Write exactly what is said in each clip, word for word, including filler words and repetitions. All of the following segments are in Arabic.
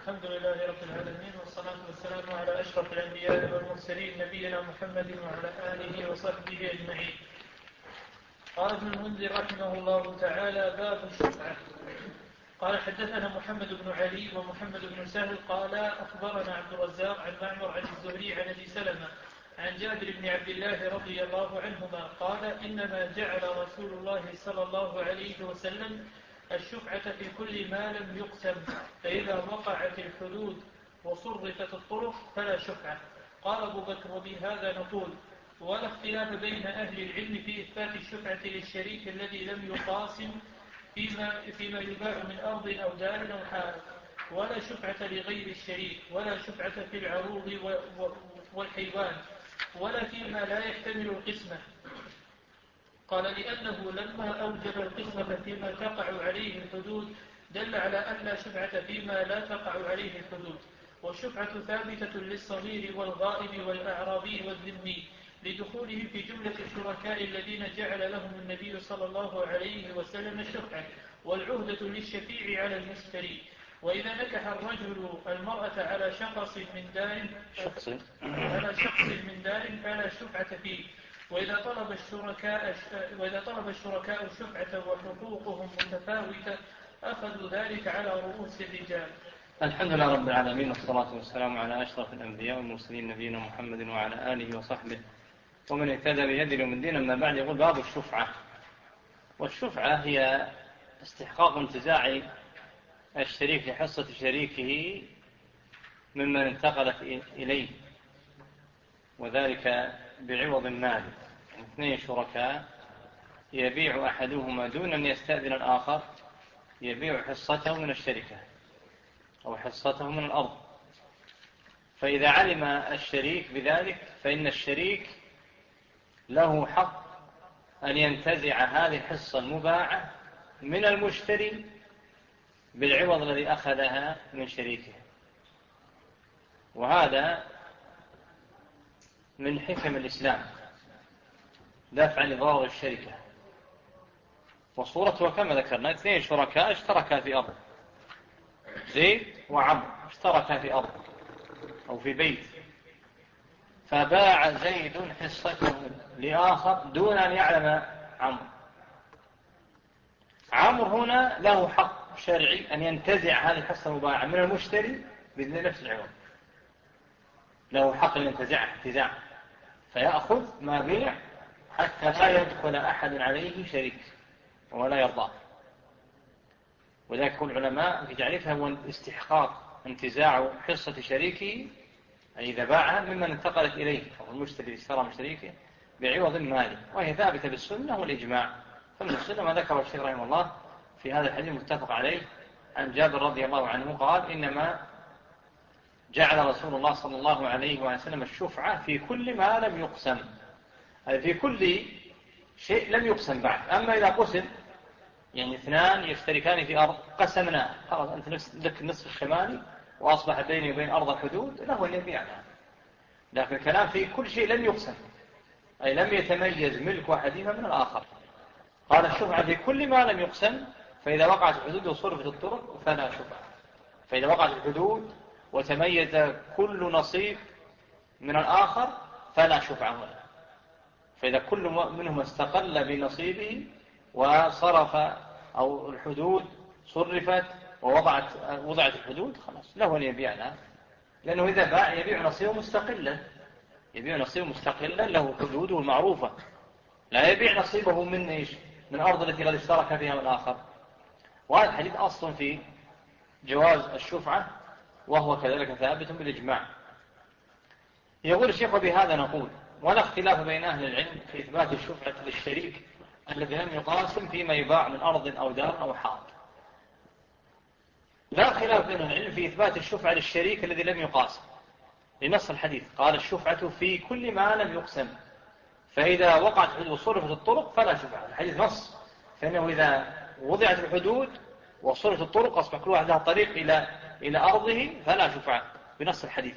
الحمد لله رب العالمين، والصلاة والسلام على أشرف الأنبياء والمرسلين نبينا محمد وعلى آله وصحبه أجمعين. قال ابن المنذر رحمه الله تعالى: باب الشفعة. قال: حدثنا محمد بن علي ومحمد بن سهل قال: أخبرنا عبد الرزاق عن معمر عن الزهري عن أبي سلمة عن جابر بن عبد الله رضي الله عنهما قال: إنما جعل رسول الله صلى الله عليه وسلم الشفعة في كل ما لم يقسم، فإذا وقعت الحدود وصرفت الطرق فلا شفعة. قال أبو بكر: وبهذا نقول: ولا اختلاف بين أهل العلم في إثبات الشفعة للشريك الذي لم يقاسم فيما, فيما يباع من أرض أو دار أو حائط، ولا شفعة لغير الشريك، ولا شفعة في العروض والحيوان، ولا فيما لا يحتمل القسمة. قال: لأنه لما أوجب القسمة فيما تقع عليه الحدود دل على أن لا شفعة فيما لا تقع عليه الحدود، والشفعة ثابتة للصغير والغائب والأعرابي والذمي لدخوله في جملة الشركاء الذين جعل لهم النبي صلى الله عليه وسلم الشفعة، والعهدة للشفيع على المشتري. وإذا نكح الرجل المرأة على شخص من دار شخص على شخص من دار فلا شفعة فيه. وإذا طلب الشركاء وإذا طلب الشركاء الشفعة وحقوقهم متفاوتة أخذوا ذلك على رؤوس الرجال. الحمد لله رب العالمين، والصلاة والسلام على أشرف الأنبياء والمرسلين نبينا محمد وعلى آله وصحبه ومن اهتدى بهديه من دين. أما بعد، يقول: باب الشفعة. والشفعة هي استحقاق انتزاع الشريك لحصة شريكه ممن انتقلت إليه، وذلك بعوض مالي. اثنين شركاء يبيع أحدهما دون أن يستأذن الآخر، يبيع حصته من الشركة أو حصته من الأرض، فإذا علم الشريك بذلك فإن الشريك له حق أن ينتزع هذه الحصة المباعة من المشتري بالعوض الذي أخذها من شريكه. وهذا من حكم الإسلام دافعا لضرر الشركة. وصورته كما ذكرنا: اثنين شركاء اشتركا في أرض، زيد وعمرو اشتركا في أرض أو في بيت، فباع زيد حصته لآخر دون أن يعلم عمرو. عمرو هنا له حق شرعي أن ينتزع هذه الحصة المباعة من المشتري بإذن نفس العوض، له حق أن ينتزعها انتزاع، فيأخذ ما بيع حتى لا يدخل أحد عليه شريك ولا يرضى. وذلك كل العلماء في تعريفها هو استحقاق انتزاع حصة شريكه، أي إذا باعها ممن انتقلت إليه، أو المشتري اشترى من شريكه بعوض مالي، وهي ثابتة بالسنة والإجماع. فمن السنة ما ذكره الشيخ رحمه الله في هذا الحديث متفق عليه عن جابر رضي الله عنه قال: إنما جعل رسول الله صلى الله عليه وسلم الشفعة في كل ما لم يقسم، أي في كل شيء لم يقسم بعد. أما إذا قسم، يعني اثنان يشتركان في أرض قسمناه، خلاص أنت لك النصف الشمالي وأصبح بيني وبين أرض الحدود، له أن يبيعها. لكن الكلام في كل شيء لم يقسم، أي لم يتميز ملك واحدهما من الآخر. قال: الشفعة في كل ما لم يقسم، فإذا وقعت الحدود وصرفت الطرق فلا شفعة. فإذا وقعت الحدود وتميز كل نصيب من الآخر فلا شفعة هنا. فإذا كل منهم استقل بنصيبه وصرف أو الحدود صرفت ووضعت وضعت الحدود، خلاص له أن يبيعها، لأنه إذا باع يبيع نصيبه مستقلا، يبيع نصيبه مستقلا له حدوده المعروفة، لا يبيع نصيبه من إيش؟ من أرض التي قد اشترك فيها من الآخر. وهذا الحديث أصل في جواز الشفعة، وهو كذلك ثابت بالإجماع. يقول الشيخ: وبهذا نقول: ولا اختلاف بين أهل العلم في إثبات الشفعة للشريك الذي لم يقاسم فيما يباع من أرض أو دار أو حائط. لا خلاف بين أهل العلم في إثبات الشفعة للشريك الذي لم يقاسم، لنص الحديث قال: الشفعة في كل ما لم يقسم، فإذا وقعت الحدود وصرفت الطرق فلا شفعة. الحديث نص، فإنه إذا وضعت الحدود وصرفت الطرق أصبح كل واحد لها طريق إلى إلى أرضه فلا شفعة بنص الحديث.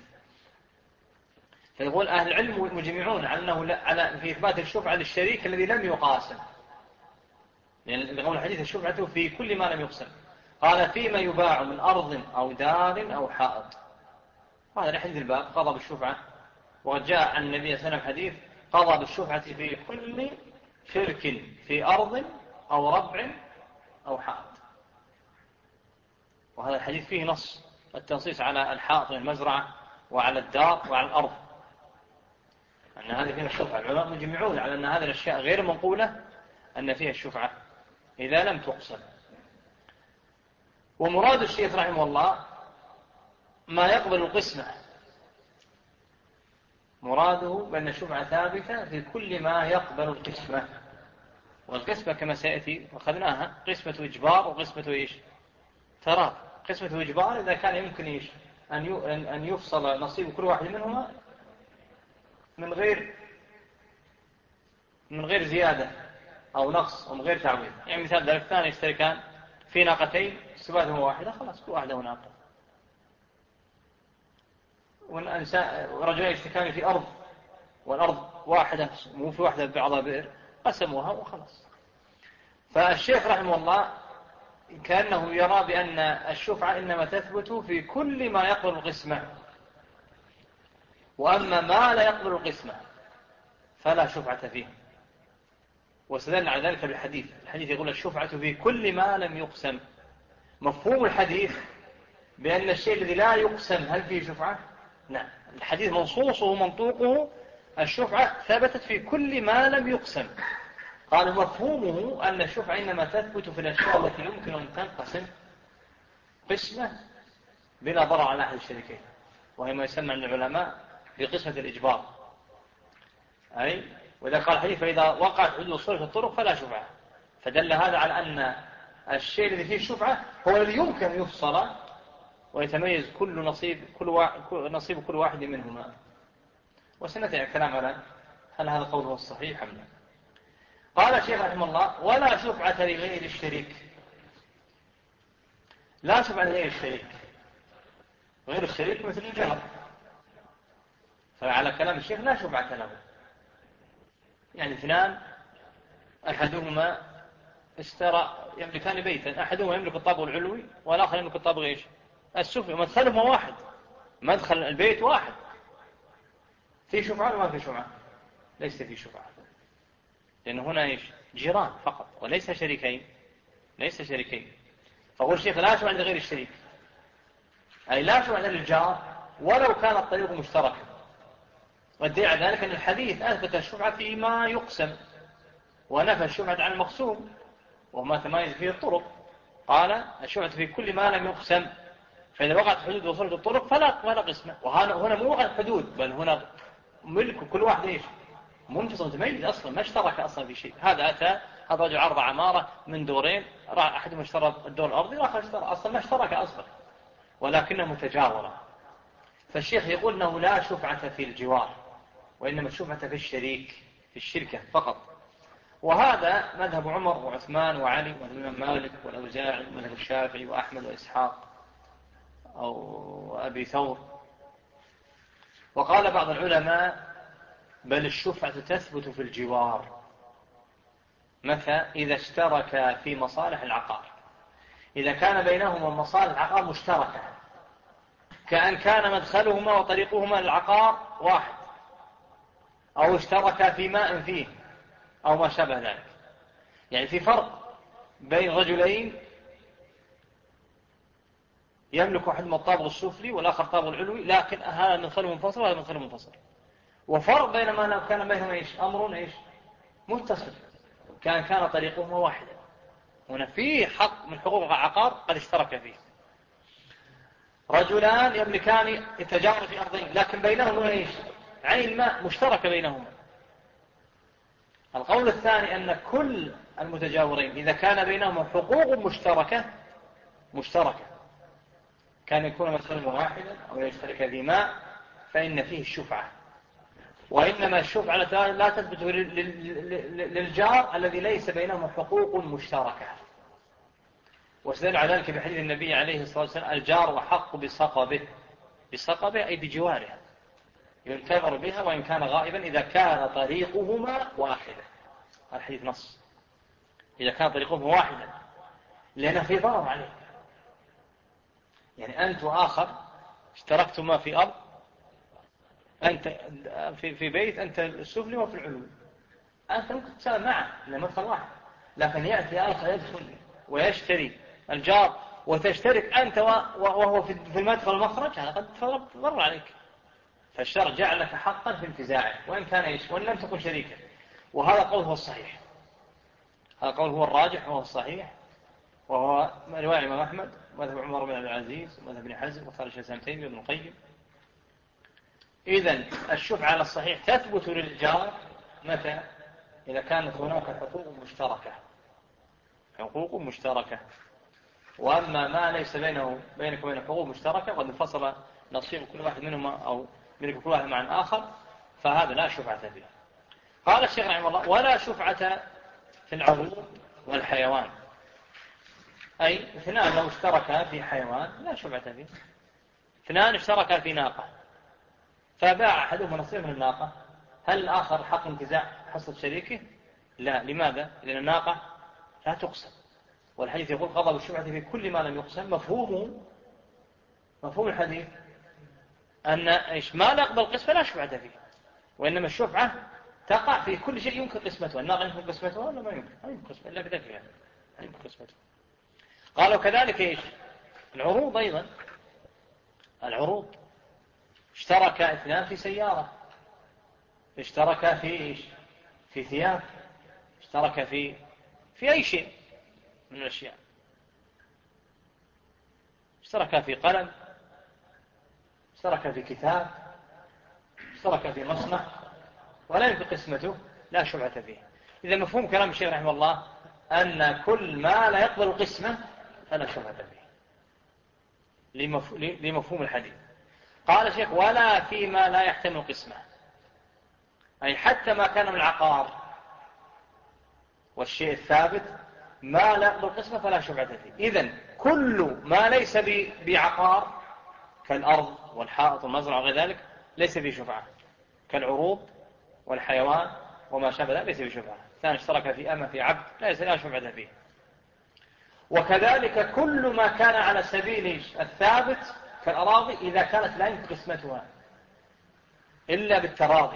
فيقول أهل العلم مجمعون على أنه على في إثبات الشفعة للشريك الذي لم يقاسم، لأن يعني الحديث الشفعة في كل ما لم يقسم. قال فيما يباع من أرض أو دار أو حائط. هذا الحديث الباب قضى بالشفعة، وقد جاء عن النبي صلى الله عليه وسلم حديث قضى بالشفعة في كل شرك في أرض أو ربع أو حائط. وهذا الحديث فيه نص التنصيص على الحائط والمزرعة وعلى الدار وعلى الأرض، أن هذه فيها الشفعة. العلماء مجمعون على أن هذه الأشياء غير منقولة أن فيها الشفعة إذا لم تقسم. ومراد الشيخ رحمه الله ما يقبل القسمة، مراده بأن الشفعة ثابتة في كل ما يقبل القسمة. والقسمة كما سيأتي وأخذناها قسمة إجبار وقسمة إيش؟ ترى قسمة إجبار إذا كان يمكن إيش؟ أن يفصل نصيب كل واحد منهما من غير من غير زيادة أو نقص أو من غير تعويض. يعني مثال ذلك الثاني يشتركان في ناقتين سباتهما واحدة، خلاص كل واحدة وناقة. ورجلين يشتركان في أرض والأرض واحدة مو في واحدة بعضها بئر، قسموها وخلاص. فالشيخ رحمه الله كأنه يرى بأن الشفعة إنما تثبت في كل ما يقبل القسمة، وأما ما لا يقبل القسمة فلا شفعة فيه. واستدل على ذلك بالحديث، الحديث يقول الشفعة في كل ما لم يقسم. مفهوم الحديث بأن الشيء الذي لا يقسم هل فيه شفعة؟ نعم، الحديث منصوصه ومنطوقه الشفعة ثبتت في كل ما لم يقسم. قال مفهومه أن الشفعة إنما تثبت في الأشياء التي يمكن أن تنقسم قسمة بلا ضرر على أحد الشريكين، وهي ما يسمى عند العلماء بقسمة الإجبار. أي وإذا قال الحديث فإذا وقعت حدود الصلح في الطرق فلا شفعة، فدل هذا على أن الشيء الذي فيه الشفعة هو الذي يمكن أن يفصل ويتميز كل نصيب كل واحد نصيب كل واحد منهما. وسنتي الكلام على هل هذا القول هو الصحيح أم لا. قال الشيخ رحمه الله ولا شفعة لغير الشريك. لا شفعة لغير الشريك، غير الشريك مثل الجار، فعلى كلام الشيخ لا شفعة له. يعني اثنان أحدهما اشترى يملكان بيتا، أحدهما يملك الطابق العلوي والآخر يملك الطابق إيش؟ السفلي، مدخلهما واحد، مدخل البيت واحد، في شفعة ولا ما في شفعة؟ ليس في شفعة، لأن هنا إيش؟ جيران فقط وليس شريكين، ليس شريكين. فقول الشيخ لا شفعة لغير الشريك، أي لا شفعة للجار ولو كان الطريق مشتركا. والدليل على ذلك أن الحديث أثبت الشفعة فيما يقسم ونفى الشفعة عن المقسوم وما تميز فيه الطرق. قال الشفعة في كل ما لم يقسم، فإذا وقعت حدود وصلت الطرق فلا فلا قسمة. وهنا مو وقعت حدود، بل هنا ملك كل واحد إيش؟ منفصل متميز أصلا، ما اشترك أصلا في شيء. هذا أتى هذا رجل عرض عمارة من دورين، راح أحدهم اشترى الدور الأرضي والآخر اشترى، أصلا ما اشترك أصلا ولكنه متجاورة. فالشيخ يقول أنه لا شفعة في الجوار، وإنما الشفعة في الشريك، في الشركة فقط. وهذا مذهب عمر وعثمان وعلي والإمام مالك والأوزاعي ومذهب الشافعي وأحمد وإسحاق أو أبي ثور. وقال بعض العلماء بل الشفعة تثبت في الجوار. متى؟ إذا اشترك في مصالح العقار، إذا كان بينهما مصالح العقار مشتركة، كأن كان مدخلهما وطريقهما للعقار واحد، أو اشتركا في ماء فيه أو ما شابه ذلك. يعني في فرق بين رجلين يملك أحدهما الطابق السفلي والآخر الطابق العلوي، لكن هذا مدخله منفصل وهذا مدخله منفصل. وفرق بينما لو كان بينهما إيش؟ أمر إيش؟ متصل، كان كان طريقهما واحدا. هنا فيه حق من حقوق العقار قد اشترك فيه. رجلان يملكان يتجاوران في أرضين لكن بينهما إيش؟ عين الماء مشتركة بينهما. القول الثاني أن كل المتجاورين إذا كان بينهما حقوق مشتركة مشتركة كان يكون مثلا واحدا أو يشترك في ماء فإن فيه الشفعة. وإنما الشفعة لا تثبت للجار الذي ليس بينهما حقوق مشتركة. واستدل على ذلك بحديث النبي عليه الصلاة والسلام الجار وحق بصقبه، بصقبه أي بجوارها، ينتظر بها وإن كان غائبا إذا كان طريقهما واحدا. الحديث نص إذا كان طريقهما واحدا، لأنه في ضرر عليه. يعني أنت وآخر اشتركتما في أرض، أنت في في بيت، أنت السفلي وفي العلوي، أنت ممكن تساوي معه لمدخل واحد، لكن يأتي آخر يدخل ويشتري الجار وتشترك أنت وهو في المدخل والمخرج، هذا قد تضر عليك. فالشرع جعل لك حقا في انتزاعه وإن كان إيش، وإن لم تكن شريكا. وهذا قول هو الصحيح، هذا قول هو الراجح وهو الصحيح، وهو رواية الإمام أحمد ومذهب عمر بن عبد العزيز ومذهب ابن حزم وقال الشيخ ابن تيمية وابن القيم. إذن الشفعة على الصحيح تثبت للجار متى؟ إذا كانت هناك حقوق مشتركة، حقوق مشتركة. وأما ما ليس بينه بينك وبين حقوق مشتركة قد انفصل نصيب كل واحد منهما أو ملك كل واحد مع الآخر، فهذا لا شفعة فيه. قال الشيخ رحمه الله: ولا شفعة في العروض والحيوان. أي اثنان لو اشتركا في حيوان لا شفعة فيه. اثنان اشتركا في ناقة فباع أحدهما نصيب من الناقة، هل الآخر حق انتزاع حصة شريكه؟ لا. لماذا؟ لأن الناقة لا تقسم، والحديث يقول: غضب الشفعة في كل ما لم يقسم. مفهومه مفهوم الحديث أن إيش ما لا يقبل قسمة لا شفعة فيه، وإنما الشفعة تقع في كل شيء يمكن قسمته. الناقة يمكن قسمته ولا ما يمكن؟ ما يمكن قسمته إلا بذلك، يعني ما يمكن قسمته. قالوا كذلك إيش العروض أيضا. العروض اشترك اثنان في سيارة، اشترك في إيش في ثياب، اشترك في في أي شيء من الأشياء، اشترك في قلم، اشترك في كتاب، اشترك في مصنع، ولا يمكن قسمته لا شفعة فيه. إذا مفهوم كلام الشيخ رحمه الله أن كل ما لا يقبل القسمة فلا شفعة فيه لمفهوم الحديث. قال الشيخ: ولا فيما لا يحتمل قسمة، أي حتى ما كان من العقار والشيء الثابت ما لا يقبل قسمة فلا شفعة فيه. إذن كل ما ليس بعقار كالأرض والحائط والمزرعة وغير ذلك ليس فيه شفعة، كالعروض والحيوان وما شابه ذلك ليس فيه شفعة. ثاني اشترك في أمة في عبد ليس لا شفعة فيه. وكذلك كل ما كان على سبيل الثابت كالأراضي إذا كانت لا يمكن قسمتها إلا بالتراضي.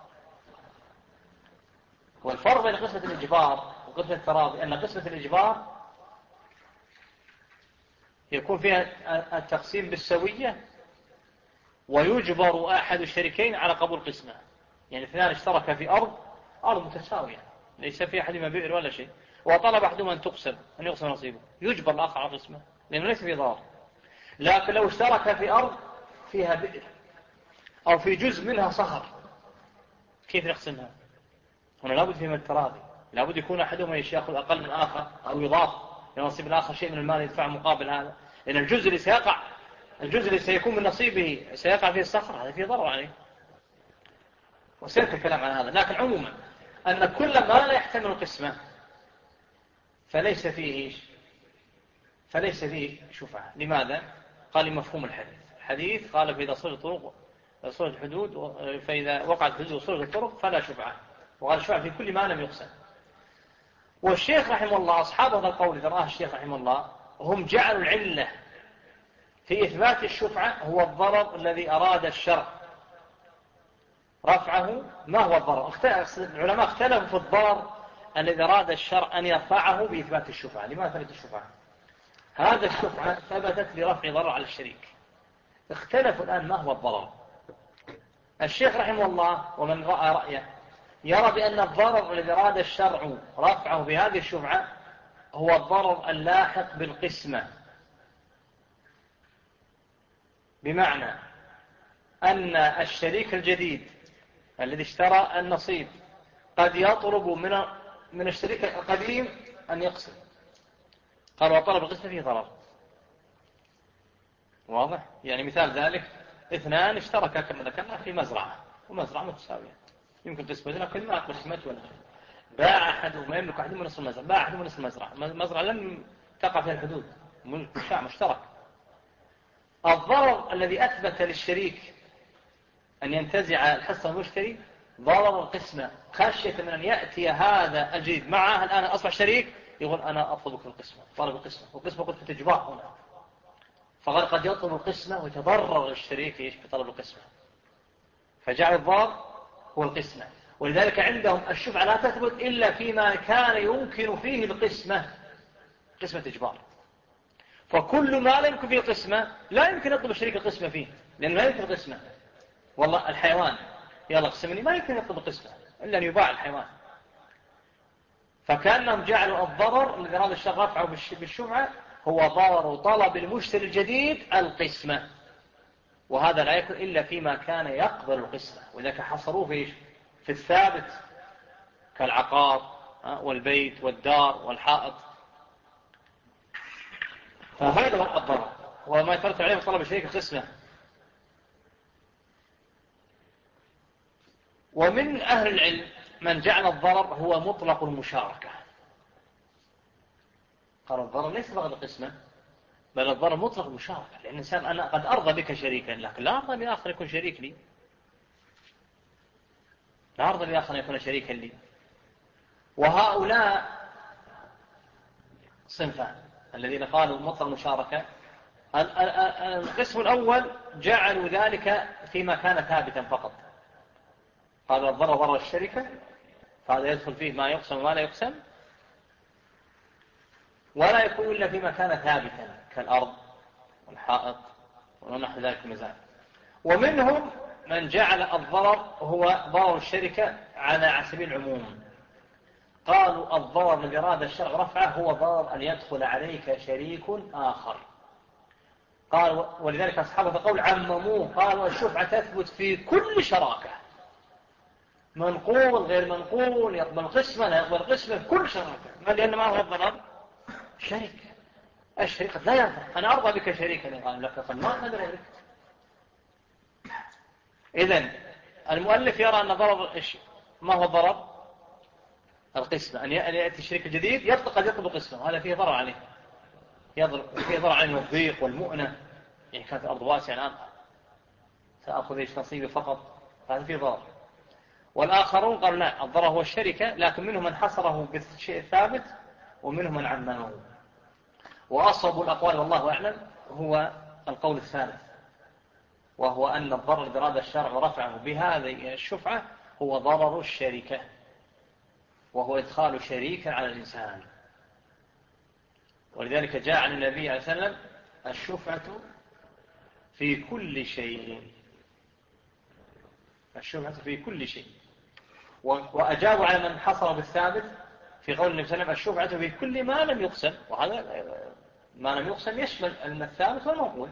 والفرق بين قسمة الإجبار وقسمة التراضي أن قسمة الإجبار يكون فيها التقسيم بالسوية ويجبر أحد الشريكين على قبول قسمة. يعني اثنان اشترك في أرض أرض متساوية ليس في أحدهما بئر ولا شيء، وطلب أحدهما أن تقسم أن يقسم نصيبه، يجبر الآخر على قسمة لأنه ليس في ضرر. لكن لو اشترك في أرض فيها بئر أو في جزء منها صخر كيف نقسمها؟ هنا لابد فيها من التراضي، لابد يكون أحدهما يأخذ أقل من آخر أو يضاف لنصيب الآخر شيء من المال يدفع مقابل هذا، لأن الجزء اللي سيقع الجزء اللي سيكون من نصيبه سيقع فيه الصخر هذا فيه ضرر عليه، وسيأتي الكلام عن هذا. لكن عموما أن كل ما لا يحتمل القسمة فليس فيه إيش فليس فيه شفعة. لماذا؟ قال لمفهوم الحديث. الحديث قال: فإذا صلت الطرق صلت الحدود، فإذا وقعت الحدود وصلت الطرق فلا شفعة. وقال الشفعة في كل ما لم يقسم. والشيخ رحمه الله أصحاب هذا القول إذا رآه الشيخ رحمه الله هم جعلوا العلة في إثبات الشفعة هو الضرر الذي أراد الشرع رفعه. ما هو الضرر؟ العلماء اختلفوا في الضرر الذي أراد الشرع أن يرفعه بإثبات الشفعة. لماذا ثبت الشفعة؟ هذا الشفعة ثبتت لرفع ضرر على الشريك. اختلفوا الآن ما هو الضرر. الشيخ رحمه الله ومن رأى رأيه يرى بأن الضرر الذي أراد الشرع رفعه بهذه الشفعة هو الضرر اللاحق بالقسمة، بمعنى أن الشريك الجديد الذي اشترى النصيب قد يطلب من من الشريك القديم أن يقسم. قال: وطلب القسمة فيه ضرر. واضح؟ يعني مثال ذلك اثنان اشتركا كما ذكرنا في مزرعة ومزرعة متساوية يمكن قسمة لكن ما قسمت ولا شيء. باع أحدهما يملك أحدهما نصف المزرعة، باع أحدهما نصف المزرعة، المزرعة لم تقع فيها الحدود، ملك الشاع مشترك. الضرر الذي أثبت للشريك أن ينتزع الحصة المشتري ضرر القسمة، خشية من أن يأتي هذا الجديد معه الآن أصبح شريك يقول: أنا أطلبك القسمة، طلب القسمة، والقسمة قلت تجبار هنا. فقد قد يطلب القسمة ويتضرر الشريك إيش بطلب القسمة، فجعل الضار هو القسمة. ولذلك عندهم الشفعة لا تثبت إلا فيما كان يمكن فيه القسمة، قسمة إجبار. فكل ما لا يمكن فيه القسمة لا يمكن يطلب الشريك القسمة فيه، لأنه لا يمكن القسمة. والله الحيوان يلا اقسمني، ما يمكن يطلب القسمة إلا أن يباع الحيوان. فكأنهم جعلوا الضرر الذي أراد الشرع رفعه بالشفعة هو ضرر طلب المشتري الجديد القسمة، وهذا لا يكون إلا فيما كان يقبل القسمة. وذلك حصروه في إيش؟ في الثابت كالعقار والبيت والدار والحائط. فهذا هو الضرر، وما يترتب عليه طلب الشريك القسمة. ومن أهل العلم من جعل الضرر هو مطلق المشاركة، قال الضرر ليس فقط القسمة، بل الضرر مطلق المشاركة. لأن الإنسان أنا قد أرضى بك شريكا، لكن لا أرضى بآخر يكون شريك لي، لا أرضى بآخر يكون شريكا لي. وهؤلاء صنفان الذين قالوا مطلق المشاركة. القسم الأول جعلوا ذلك فيما كان ثابتا فقط، قالوا الضرر ضرر الشركة، فهذا يدخل فيه ما يقسم وما لا يقسم، ولا يكون إلا فيما كان ثابتا كالأرض والحائط ونحو ذلك المزايا. ومنهم من جعل الضرر هو ضرر الشركة على سبيل العموم، قالوا الضرر الذي أراد الشرع رفعه هو ضرر أن يدخل عليك شريك آخر. قال ولذلك أصحابه قول عمموه، قالوا الشفعة تثبت في كل شراكة، منقول غير منقول، يقبل قسمة لا يقبل قسمة، كل شراكة. لأن ما هو الضرر شريك، الشريك لا ينفع، أنا أرضى بك شريكا، قال لك قال ما أقدر أريك. إذن المؤلف يرى أن ضرر ما هو الضرر؟ القسمة، أن يأتي الشريك الجديد يطلق قد يطلب قسمة، وهذا فيه ضرر عليه، فيه ضرر عليه الضيق والمؤنة. يعني كانت الأرض واسعة الآن سأخذ إيش نصيبي فقط، هذا فيه ضرر. والآخرون قالوا لا، الضرر هو الشركة، لكن منهم من حصره بالشيء الثابت ومنهم من عممه. وأصب الأقوال والله أعلم هو القول الثالث، وهو أن الضرر الذي أراد الشرع ورفعه بهذه الشفعة هو ضرر الشركة، وهو إدخال شريك على الإنسان. ولذلك جاء عن النبي عليه وسلم الشفعة في كل شيء، الشفعة في كل شيء. وأجابوا على من حصر بالثابت في قول النبي صلى الله عليه وسلم الشفعة في كل ما لم يقسم، وهذا ما لم يقسم يشمل الثابت والمنقول.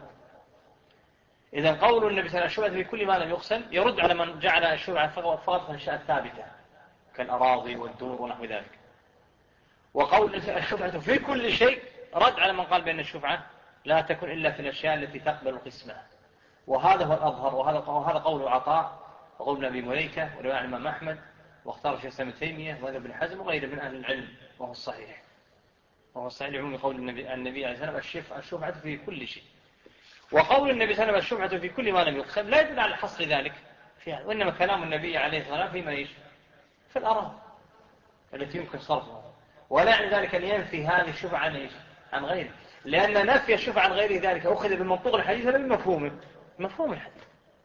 إذا قول النبي صلى الله عليه وسلم الشفعة في كل ما لم يقسم يرد على من جعل الشفعة فقط في الأشياء الثابتة كالأراضي والدور ونحو ذلك. وقول الشفعة في كل شيء رد على من قال بأن الشفعة لا تكون إلا في الأشياء التي تقبل القسمة. وهذا هو الأظهر، وهذا قول عطاء وقول ابن مليكة ورواية الإمام أحمد، واختار شيخ الإسلام ابن تيمية وابن ابن حزم وغيره من أهل العلم، وهو الصحيح، وهو الصحيح لعموم قول النبي, النبي عليه الصلاة والسلام الشفعة في كل شيء. وقول النبي صلى الله عليه وسلم الشفعة في كل ما لم يقسم لا يدل على حصر ذلك فيها، وإنما كلام النبي عليه الصلاة والسلام فيما إيش؟ في الأراضي التي يمكن صرفها، ولا يعني ذلك أن ينفي هذه الشفعة عن إيش؟ عن غيره، لأن نفي الشفعة عن غيره ذلك أخذ بالمنطوق الحديث ولا بمفهومه؟ مفهوم الحديث.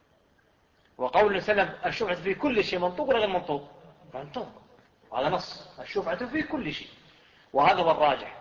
وقول النبي صلى الله عليه وسلم الشفعة في كل شيء منطوق ولا غير منطوق؟ منطوق، وهذا نص الشفعة في كل شيء، وهذا هو الراجح.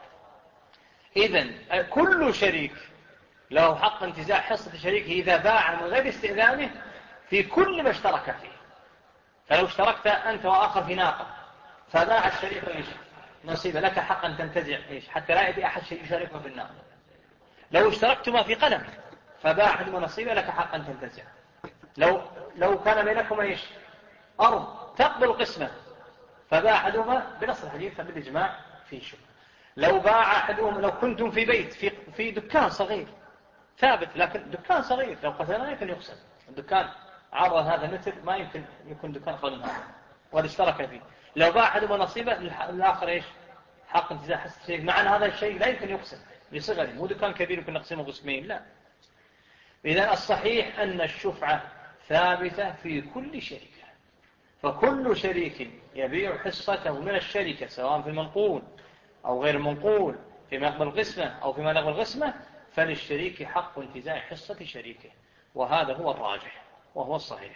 إذن كل شريك له حق انتزاع حصة شريكه إذا باع من غير استئذانه في كل ما اشترك فيه. فلو اشتركت أنت وآخر في ناقة فباع الشريك إيش؟ نصيبه، لك حق أن تنتزع إيش؟ حتى لا يأتي أحد يشاركه في الناقة. لو اشتركتما في قلم فباع أحدهما نصيبه، لك حق أن تنتزع. لو لو كان بينكما إيش؟ أرض تقبل قسمة فباع أحدهما بنص الحديث بالإجماع في شبه. لو باع أحدهما، لو كنتم في بيت في في دكان صغير ثابت، لكن دكان صغير لو قتلنا يمكن يقسم، الدكان عرض هذا مثل ما يمكن يكون دكان خل من هذا وهذا اشترك فيه. لو باع أحدهما نصيبه الآخر إيش؟ حق انتزاع حصة الشيء، مع أن هذا الشيء لا يمكن يقسم لصغره، مو دكان كبير يمكن نقسمه قسمين، لا. إذن الصحيح أن الشفعة ثابتة في كل شركة، فكل شريك يبيع حصته من الشركة سواء في المنقول أو غير المنقول، فيما يقبل القسمة أو فيما لا يقبل القسمة، فللشريك حق انتزاع حصة شريكه، وهذا هو الراجح وهو الصحيح.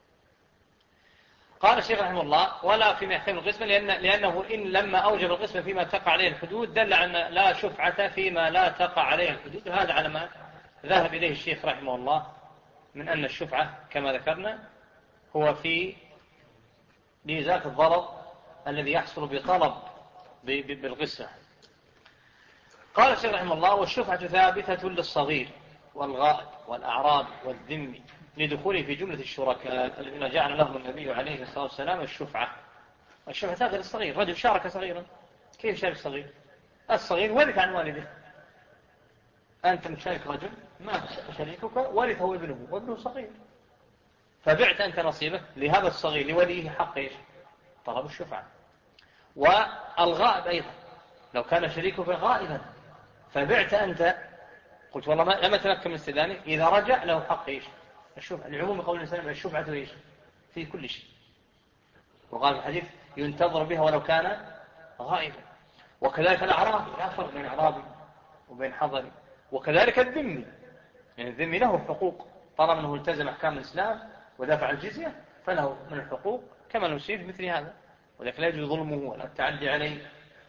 قال الشيخ رحمه الله: ولا فيما يحتمل القسمة، لأن لأنه إن لما أوجب القسمة فيما تقع عليه الحدود دل على أن لا شفعة فيما لا تقع عليه الحدود، وهذا على ما ذهب إليه الشيخ رحمه الله من أن الشفعة كما ذكرنا هو في لإزالة الضرر الذي يحصل بطلب بالقسمة. قال الشيخ رحمه الله: والشفعة ثابتة للصغير والغائب والأعراب والذمي لدخوله في جملة الشركاء الذين جعل لهم النبي عليه الصلاة والسلام الشفعة. الشفعة ثابتة للصغير، رجل شارك صغيرا. كيف شارك صغير؟ الصغير ورث عن والده. أنت مشارك رجل، ما شريكك ورثه ابنه وابنه صغير، فبعت أنت نصيبه لهذا الصغير لوليه حق إيش؟ طلب الشفعة. والغائب أيضا، لو كان شريكك غائبا فبعت أنت، قلت والله ما لم أتمكن من استئذانه، إذا رجع له حق إيش؟ الشفعة. العموم قول الإنسان الشفعة إيش؟ في كل شيء. وقال في الحديث: ينتظر بها ولو كان غائبا. وكذلك الأعراب، لا فرق بين أعرابي وبين حضري. وكذلك الذمي، يعني الذمي له حقوق طالما أنه التزم أحكام الإسلام ودفع الجزية فله من الحقوق كما نسير في مثل هذا، ولكن لا يجوز ظلمه ولا التعدي عليه.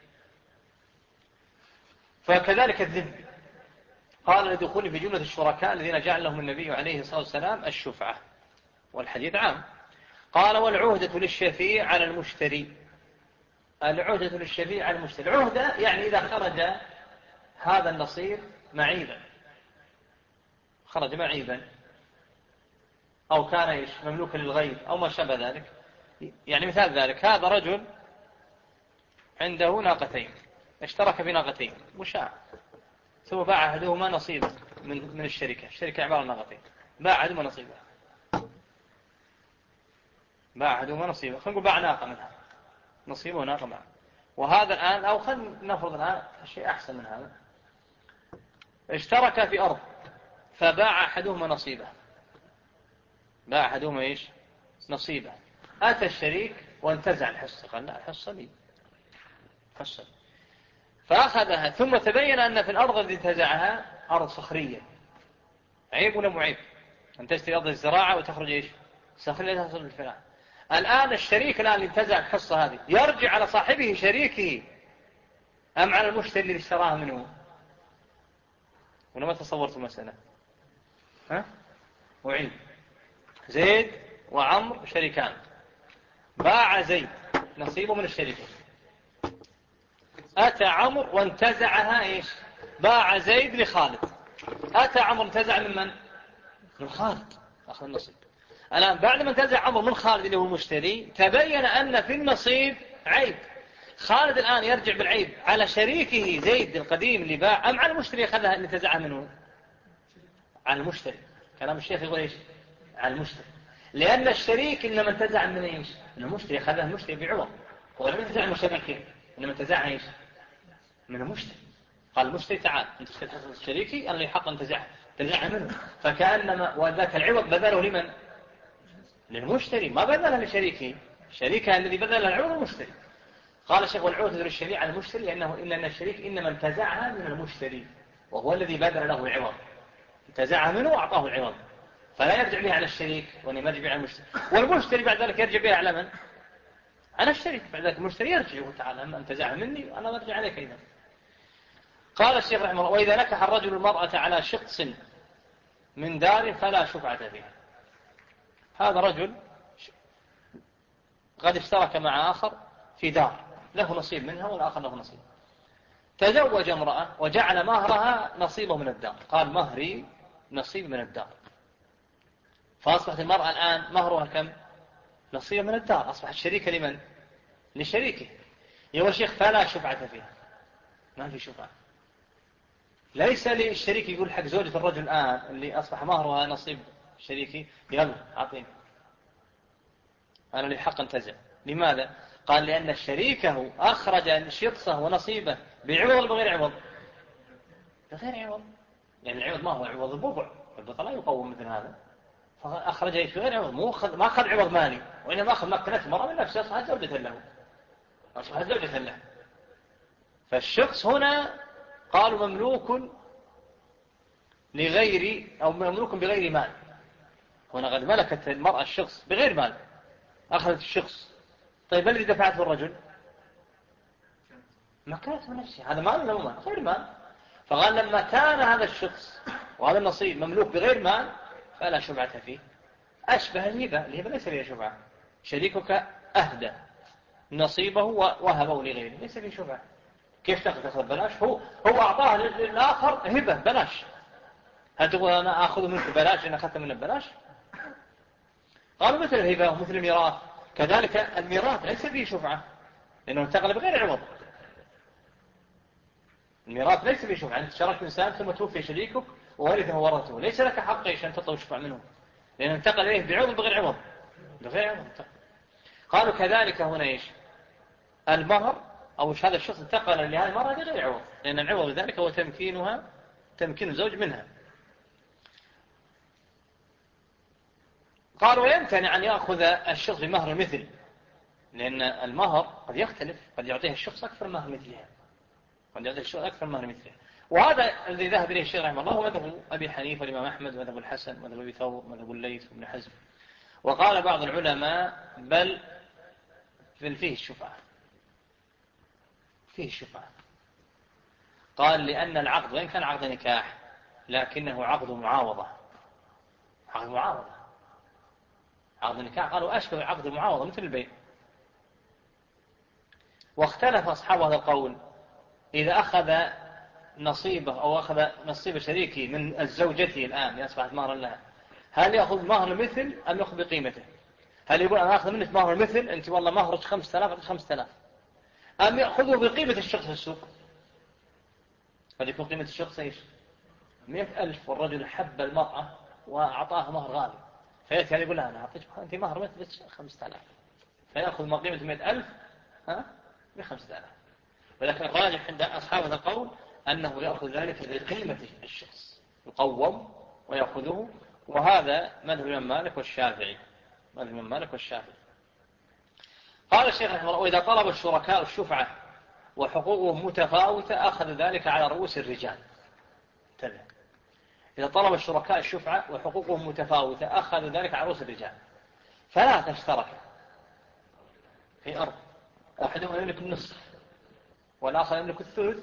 فكذلك الذمي قال: لدخول في جملة الشركاء الذين جعل لهم النبي عليه الصلاة والسلام الشفعة، والحديث عام. قال: والعهدة للشفيع على المشتري. العهدة للشفيع على المشتري، عهدة يعني إذا خرج هذا النصير معيبا، خرج معيبا أو كان إيش مملوكا للغير أو ما شابه ذلك. يعني مثال ذلك: هذا رجل عنده ناقتين، اشترك بناقتين مشاع، ثم باع أحدهما نصيبا من من الشركة، الشركة عبارة عن ناقتين، باع أحدهما نصيبا، باع أحدهما نصيبا، خلينا نقول باع ناقة منها، نصيبه وناقة معه. وهذا الآن، أو خلينا نفرض الآن شيء أحسن من هذا، اشترك في أرض فباع أحدهما نصيبه، باع أحدهما إيش؟ نصيبه. أتى الشريك وانتزع الحصة، قال: لا، الحصة لي، حصة. فأخذها، ثم تبين أن في الأرض التي انتزعها أرض صخرية. عيب ولا معيب أن تشتري أرض الزراعة وتخرج إيش؟ صخرية لا تصل للفلاح. الآن الشريك الآن اللي انتزع الحصة هذه يرجع على صاحبه شريكه أم على المشتري اللي اشتراها منه؟ ولا ما تصورت المسألة؟ ها؟ وعيب. زيد وعمر شريكان، باع زيد نصيبه من الشركة، أتى عمر وانتزعها إيش؟ باع زيد لخالد، أتى عمر انتزع من من؟ من خالد، أخذ النصيب. الآن بعد ما انتزع عمر من خالد اللي هو المشتري، تبين أن في النصيب عيب. خالد الآن يرجع بالعيب على شريكه زيد القديم اللي باع أم على المشتري أخذها اللي انتزعها منه؟ على المشتري. كلام الشيخ يقول إيش؟ على المشتري، لأن الشريك إنما انتزع من إيش؟ من المشتري، أخذها المشتري بعوض، هو لم ينتزع من شريكه، إنما انتزعها إيش؟ من المشتري. قال المشتري: تعال أنت اشتريت شريكي، أنا لي حق انتزعها، تنزعها منه. فكأنما وذاك العوض بذله لمن؟ للمشتري، ما بذله لشريكه، شريكه الذي بذل العوض المشتري. قال الشيخ: والعوض للشريك على المشتري لأنه إن الشريك إنما انتزعها من المشتري، وهو الذي بذل له العوض، انتزعها منه وأعطاه العوض، فلا يرجع بها على الشريك وإنما يرجع بها على المشتري. والمشتري بعد ذلك يرجع بها على من؟ على الشريك. بعد ذلك المشتري يرجع وتعالى أما انتزعها مني وأنا أرجع عليك أيضا. قال الشيخ رحمه الله: وإذا نكح الرجل المرأة على شخص من دار فلا شفعة فيها. هذا رجل قد اشترك مع آخر في دار، له نصيب منها والآخر له نصيب. تزوج امرأة وجعل مهرها نصيبه من الدار، قال: مهري نصيب من الدار. فأصبحت المرأة الآن مهرها كم؟ نصيب من الدار، أصبحت شريكة لمن؟ لشريكه. يقول الشيخ: فلا شفعة فيها، ما في شفعة. ليس للشريك يقول حق زوجة الرجل الآن اللي أصبح مهرها نصيب شريكي: يلا أعطيني، أنا لي حق انتزع. لماذا؟ قال: لأن الشريكه أخرج شطصه ونصيبه بعوض بغير عوض، بغير عوض. يعني العوض ما هو عوض البضع، البضع لا يقوم مثل هذا، فأخرج إيش بغير عوض، مو أخذ ما أخذ عوض مالي، وإنما أخذ مكنة مرة من نفسه، أصبحت زوجة له، أصبحت زوجة له. فالشخص هنا قالوا مملوك لغير أو مملوك بغير مال. هنا قد ملكت المرأة الشخص بغير مال، أخذت الشخص. طيب الذي دفعته الرجل ما كانت من نفسه، هذا مال ولا مال؟ غير مال. فقال لما كان هذا الشخص وهذا النصيب مملوك بغير مال فلا شبعة فيه. أشبه الهبة، الهبة ليس فيها شبعة. شريكك أهدى نصيبه ووهبه لغيره، ليس فيه شبعة. كيف تأخذ بلاش؟ هو هو أعطاه للآخر هبة بلاش، هل تقول أنا أخذ منك بلاش إن أخذت منه بلاش؟ قالوا مثل الهبة ومثل الميراث كذلك. الميراث ليس فيه شفعة لأنه انتقل بغير عوض. الميراث ليس فيه شفعة. أنت شاركت إنسان ثم توفي شريكك وورثه ورثه، ليس لك حق إيش أن تطلب شفعة منه لأنه انتقل إليه بعوض بغير عوض، بغير عوض. قالوا كذلك هنا إيش؟ المهر أو هذا الشخص انتقل لهذه المرأة بغير عوض، لأن العوض ذلك هو تمكينها، تمكين الزوج منها. قالوا يمتنع أن يأخذ الشخص بمهر مثل، لأن المهر قد يختلف، قد يعطيه الشخص أكثر مهر مثلها، قد يعطيه الشخص أكثر مهر مثلها. وهذا الذي ذهب إليه الشيخ رحمه الله هو مذهب أبي حنيفة والإمام أحمد ومذهب الحسن ومذهب أبي ثور ومذهب الليث وابن حزم. وقال بعض العلماء بل فيه الشفعة، فيه الشفعة. قال لأن العقد وإن كان عقد نكاح لكنه عقد معاوضة، عقد معاوضة. عقد النكاح قالوا أشبه عقد المعاوضة مثل البيع. واختلف أصحاب هذا القول إذا أخذ نصيبه أو أخذ نصيب شريكه من الزوجة الآن أصبحت مهرا لها، هل يأخذ مهر المثل أم يأخذ بقيمته؟ هل يقول أنا أخذ منك مهر المثل، أنت والله مهرك خمسة آلاف أعطيك خمسة آلاف، أم يأخذه بقيمة الشخص في السوق؟ قد يكون قيمة الشخص إيش؟ مئة ألف والرجل حب المرأة وأعطاها مهر غالي، فيأتي يقول لها أنا أعطيك أنت مهر مثل خمسة آلاف، فيأخذ ما قيمة مئة ألف ها بخمسة آلاف. ولكن الراجح عند أصحاب هذا القول أنه يأخذ ذلك بقيمة الشخص، يقوم ويأخذه. وهذا مذهب الإمام مالك والشافعي، مذهب الإمام مالك والشافعي. قال الشيخ رحمه الله وإذا طلب الشركاء الشفعة وحقوقهم متفاوتة أخذ ذلك على رؤوس الرجال. انتبه، إذا طلب الشركاء الشفعة وحقوقهم متفاوتة أخذ ذلك على رؤوس الرجال. فلا تشترك في أرض، أحدهم يملك النصف والآخر يملك الثلث،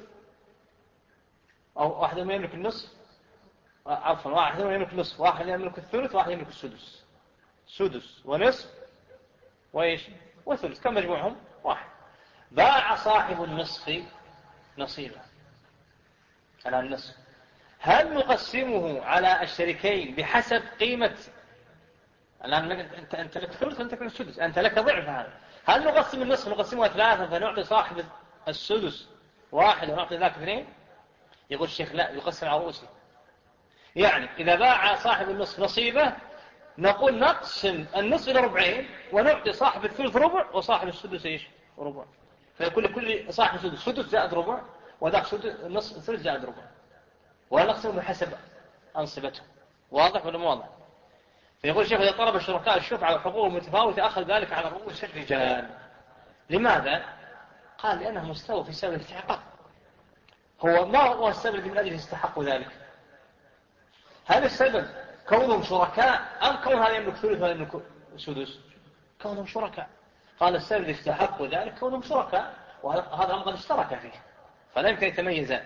أو أحدهم يملك النصف عفوا واحد يملك النصف واحد يملك الثلث واحد يملك السدس، سدس ونصف وإيش وثلث، كم مجموعهم؟ واحد. باع صاحب النصف نصيبه على النصف، هل نقسمه على الشريكين بحسب قيمة؟ الآن أنت أنت لك ثلث وأنت لك السدس، أنت لك ضعف هذا. هل نقسم النصف نقسمه ثلاثة فنعطي صاحب السدس واحد ونعطي ذاك اثنين؟ يقول الشيخ لا، يقسم على رؤوسه. يعني إذا باع صاحب النصف نصيبه نقول نقسم النصف إلى ربعين ونعطي صاحب الثلث ربع وصاحب السدس إيش ربع، فيكون لكل صاحب السدس سدس زائد ربع وذاك سدس النصف الثلث زائد ربع، ونقسم بحسب أنصبته. واضح ولا مو واضح؟ فيقول الشيخ إذا طلب الشركاء الشفعة وحقوق متفاوتة أخذ ذلك على رؤوس الرجال. لماذا؟ قال لأنه مستوى في سبب الاستحقاق. هو ما هو السبب الذي من أجله يستحق ذلك؟ هل السبب كونهم شركاء أم كون هذا يملك ثلث وهذا يملك سدس؟ كونهم شركاء. قال السبب الذي يستحق ذلك كونهم شركاء، وهذا أمر اشترك فيه فلا يمكن يتميزان.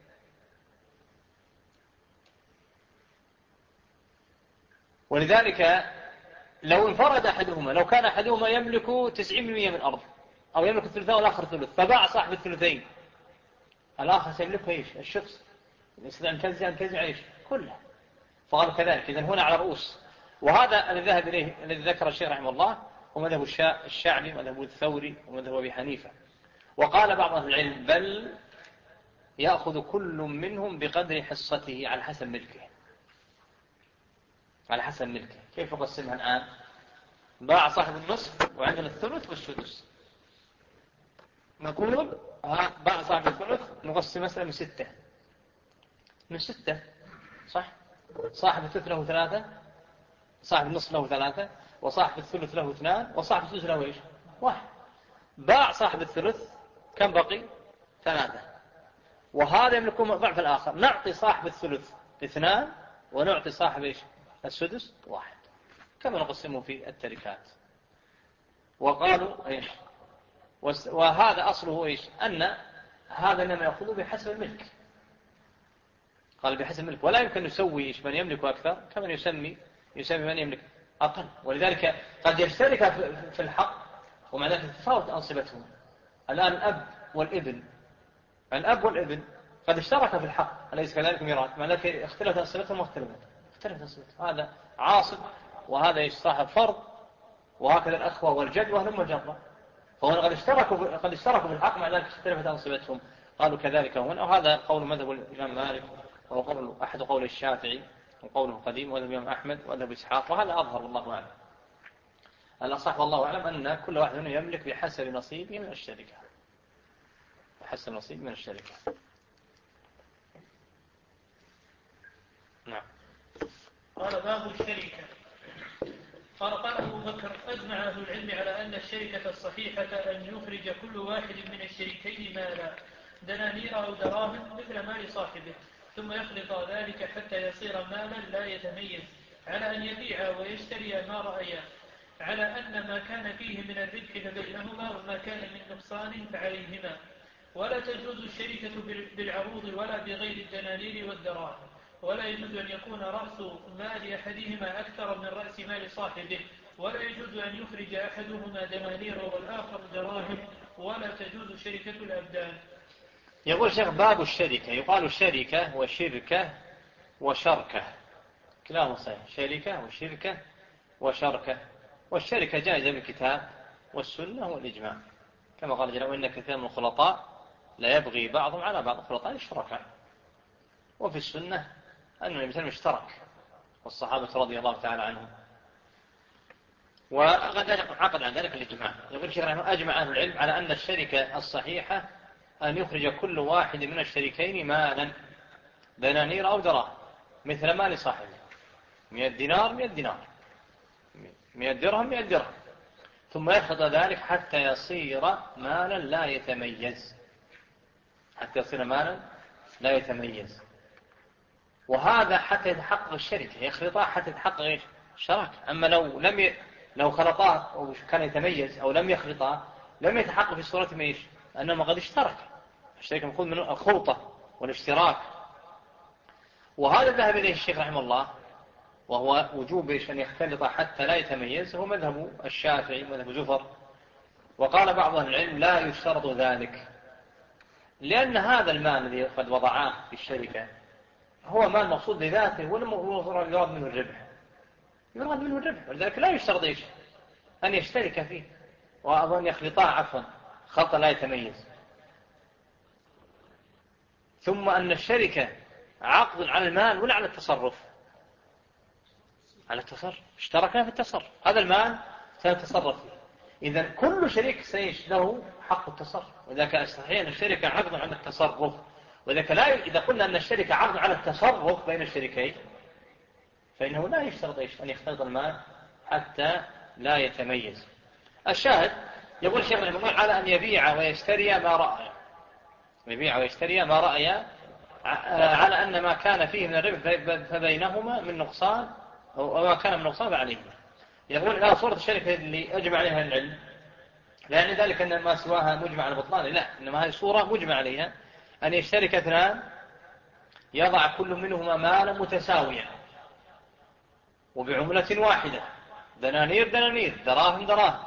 ولذلك لو انفرد أحدهما، لو كان أحدهما يملك تسعين بالمئة من الأرض أو يملك الثلثين والآخر ثلث، فباع صاحب الثلثين، الآخر سيملكه إيش؟ الشخص يستطيع أن تنزع أن تنزع إيش؟ كله. فقالوا كذلك، إذن هنا على رؤوس. وهذا الذي ذهب إليه الذي ذكر الشيخ رحمه الله هو مذهب الشعبي ومذهب الثوري ومذهب أبي حنيفة. وقال بعض أهل العلم بل يأخذ كل منهم بقدر حصته على حسب ملكه، على حسب ملكه. كيف يقسمها الآن؟ باع صاحب النصف وعندنا الثلث والسدس، نقول باع صاحب الثلث نقسم مثلا من ستة، من ستة صح؟ صاحب الثلث له ثلاثة، صاحب النصف له ثلاثة، وصاحب الثلث له اثنان، وصاحب الثلث له ايش؟ واحد. باع صاحب الثلث، كم بقي؟ ثلاثة، وهذا يملكون ضعف الآخر. نعطي صاحب الثلث اثنان ونعطي صاحب إيش السدس واحد كما نقسمه في التركات. وقالوا إيش وهذا أصله إيش أن هذا إنما يأخذه بحسب الملك. قال بحسب الملك ولا يمكن يسوي إيش من يملك أكثر كمن يسمي يسمي من يملك أقل. ولذلك قد يشترك في الحق ومع ذلك تتفاوت أنصبتهم. الآن الأب والابن الأب والابن قد اشترك في الحق أليس كذلك ميراث مع ذلك اختلفت أنصبتهم واختلفت اختلفت أنصبتهم. هذا عاصب وهذا صاحب فرض وهكذا الأخوة والجد وهم الجرة فهنا قد اشتركوا قد اشتركوا في الحق مع ذلك اختلفت أنصبتهم. قالوا كذلك هنا وهذا قول مذهب الإمام مالك وهو قول أحد قول الشافعي وقوله قديم وذهب الإمام أحمد وذهب إسحاق وهذا أظهر والله أعلم. الأصح والله أعلم أن كل واحد منهم يملك بحسب نصيبه من الشركة بحسب نصيب من الشركة. نعم. قال باب الشركة. قال قال أبو بكر أجمع أهل العلم على أن الشركة الصحيحة أن يخرج كل واحد من الشريكين مالا دنانير أو دراهم مثل مال صاحبه ثم يخلط ذلك حتى يصير مالا لا يتميز على أن يبيع ويشتري ما رأيا على أن ما كان فيه من الربح فبينهما وما كان من نقصان فعليهما ولا تجوز الشركة بالعروض ولا بغير الدنانير والدراهم ولا يجوز أن يكون رأس مال أحدهما أكثر من رأس مال صاحبه ولا يجوز أن يخرج أحدهما دنانير والآخر دراهم ولا تجوز شركة الأبدان. يقول شيخ باب الشركة يقال الشركة وشركة وشركة كلاهما صحيح شركة وشركة وشركة والشركة جائزة بالكتاب والسنة والإجماع كما قال جل وإن كثير من الخلطاء لا يبغي بعضهم على بعض الخلطاء الشركاء. وفي السنة أن النبي اشترك والصحابة رضي الله تعالى عنهم وقد عقد عن ذلك الإجماع. يقول الشيخ رحمه أجمع أهل العلم على أن الشركة الصحيحة أن يخرج كل واحد من الشريكين مالا دنانير أو دراهم مثل مال صاحبه مئة دينار مئة دينار مئة درهم مئة درهم ثم يخلط ذلك حتى يصير مالا لا يتميز حتى يصير مالا لا يتميز. وهذا حتى يتحقق الشركة يخلطها حتى يتحقق الشراكة. أما لو لم ي... لو خلطاه أو كان يتميز أو لم يخلطاه لم يتحقق في صورة ميش أنه قد اشترك الشركة مأخوذ من الخلطة والاشتراك. وهذا ذهب إليه الشيخ رحمه الله وهو وجوب أن يختلط حتى لا يتميز هو مذهب الشافعي مذهب زفر. وقال بعض أهل العلم لا يشترط ذلك لأن هذا المال الذي قد وضعاه في الشركة هو مال مقصود لذاته ولا يراد منه الربح يراد منه الربح ولذلك لا يشترط إيش أن يشترك فيه وأظن يخلطاه عفوا خلطة لا يتميز. ثم أن الشركة عقد على المال ولا على التصرف على التصرف اشتركنا في التصرف هذا المال سنتصرف فيه. إذن كل شريك سيش له حق التصرف وإذا كان صحيح أن الشركة عقد على التصرف وإذا لا إذا قلنا أن الشركة عقد على التصرف بين الشريكين فإنه لا يشترط أن يختلط المال حتى لا يتميز. الشاهد يقول الشيخ رحمه الله على أن يبيع ويشتري ما رأى يبيع ويشتري ما رأي على أن ما كان فيه من الربح فبينهما من نقصان وما كان من نقصان فعليهما. يقول لا صورة الشركة اللي أجمع عليها العلم لأن ذلك أن ما سواها مجمع على بطلان لا إنما هذه صورة مجمع عليها أن يشترك اثنان يضع كل منهما مالا متساويا وبعملة واحدة دنانير دنانير دراهم دراهم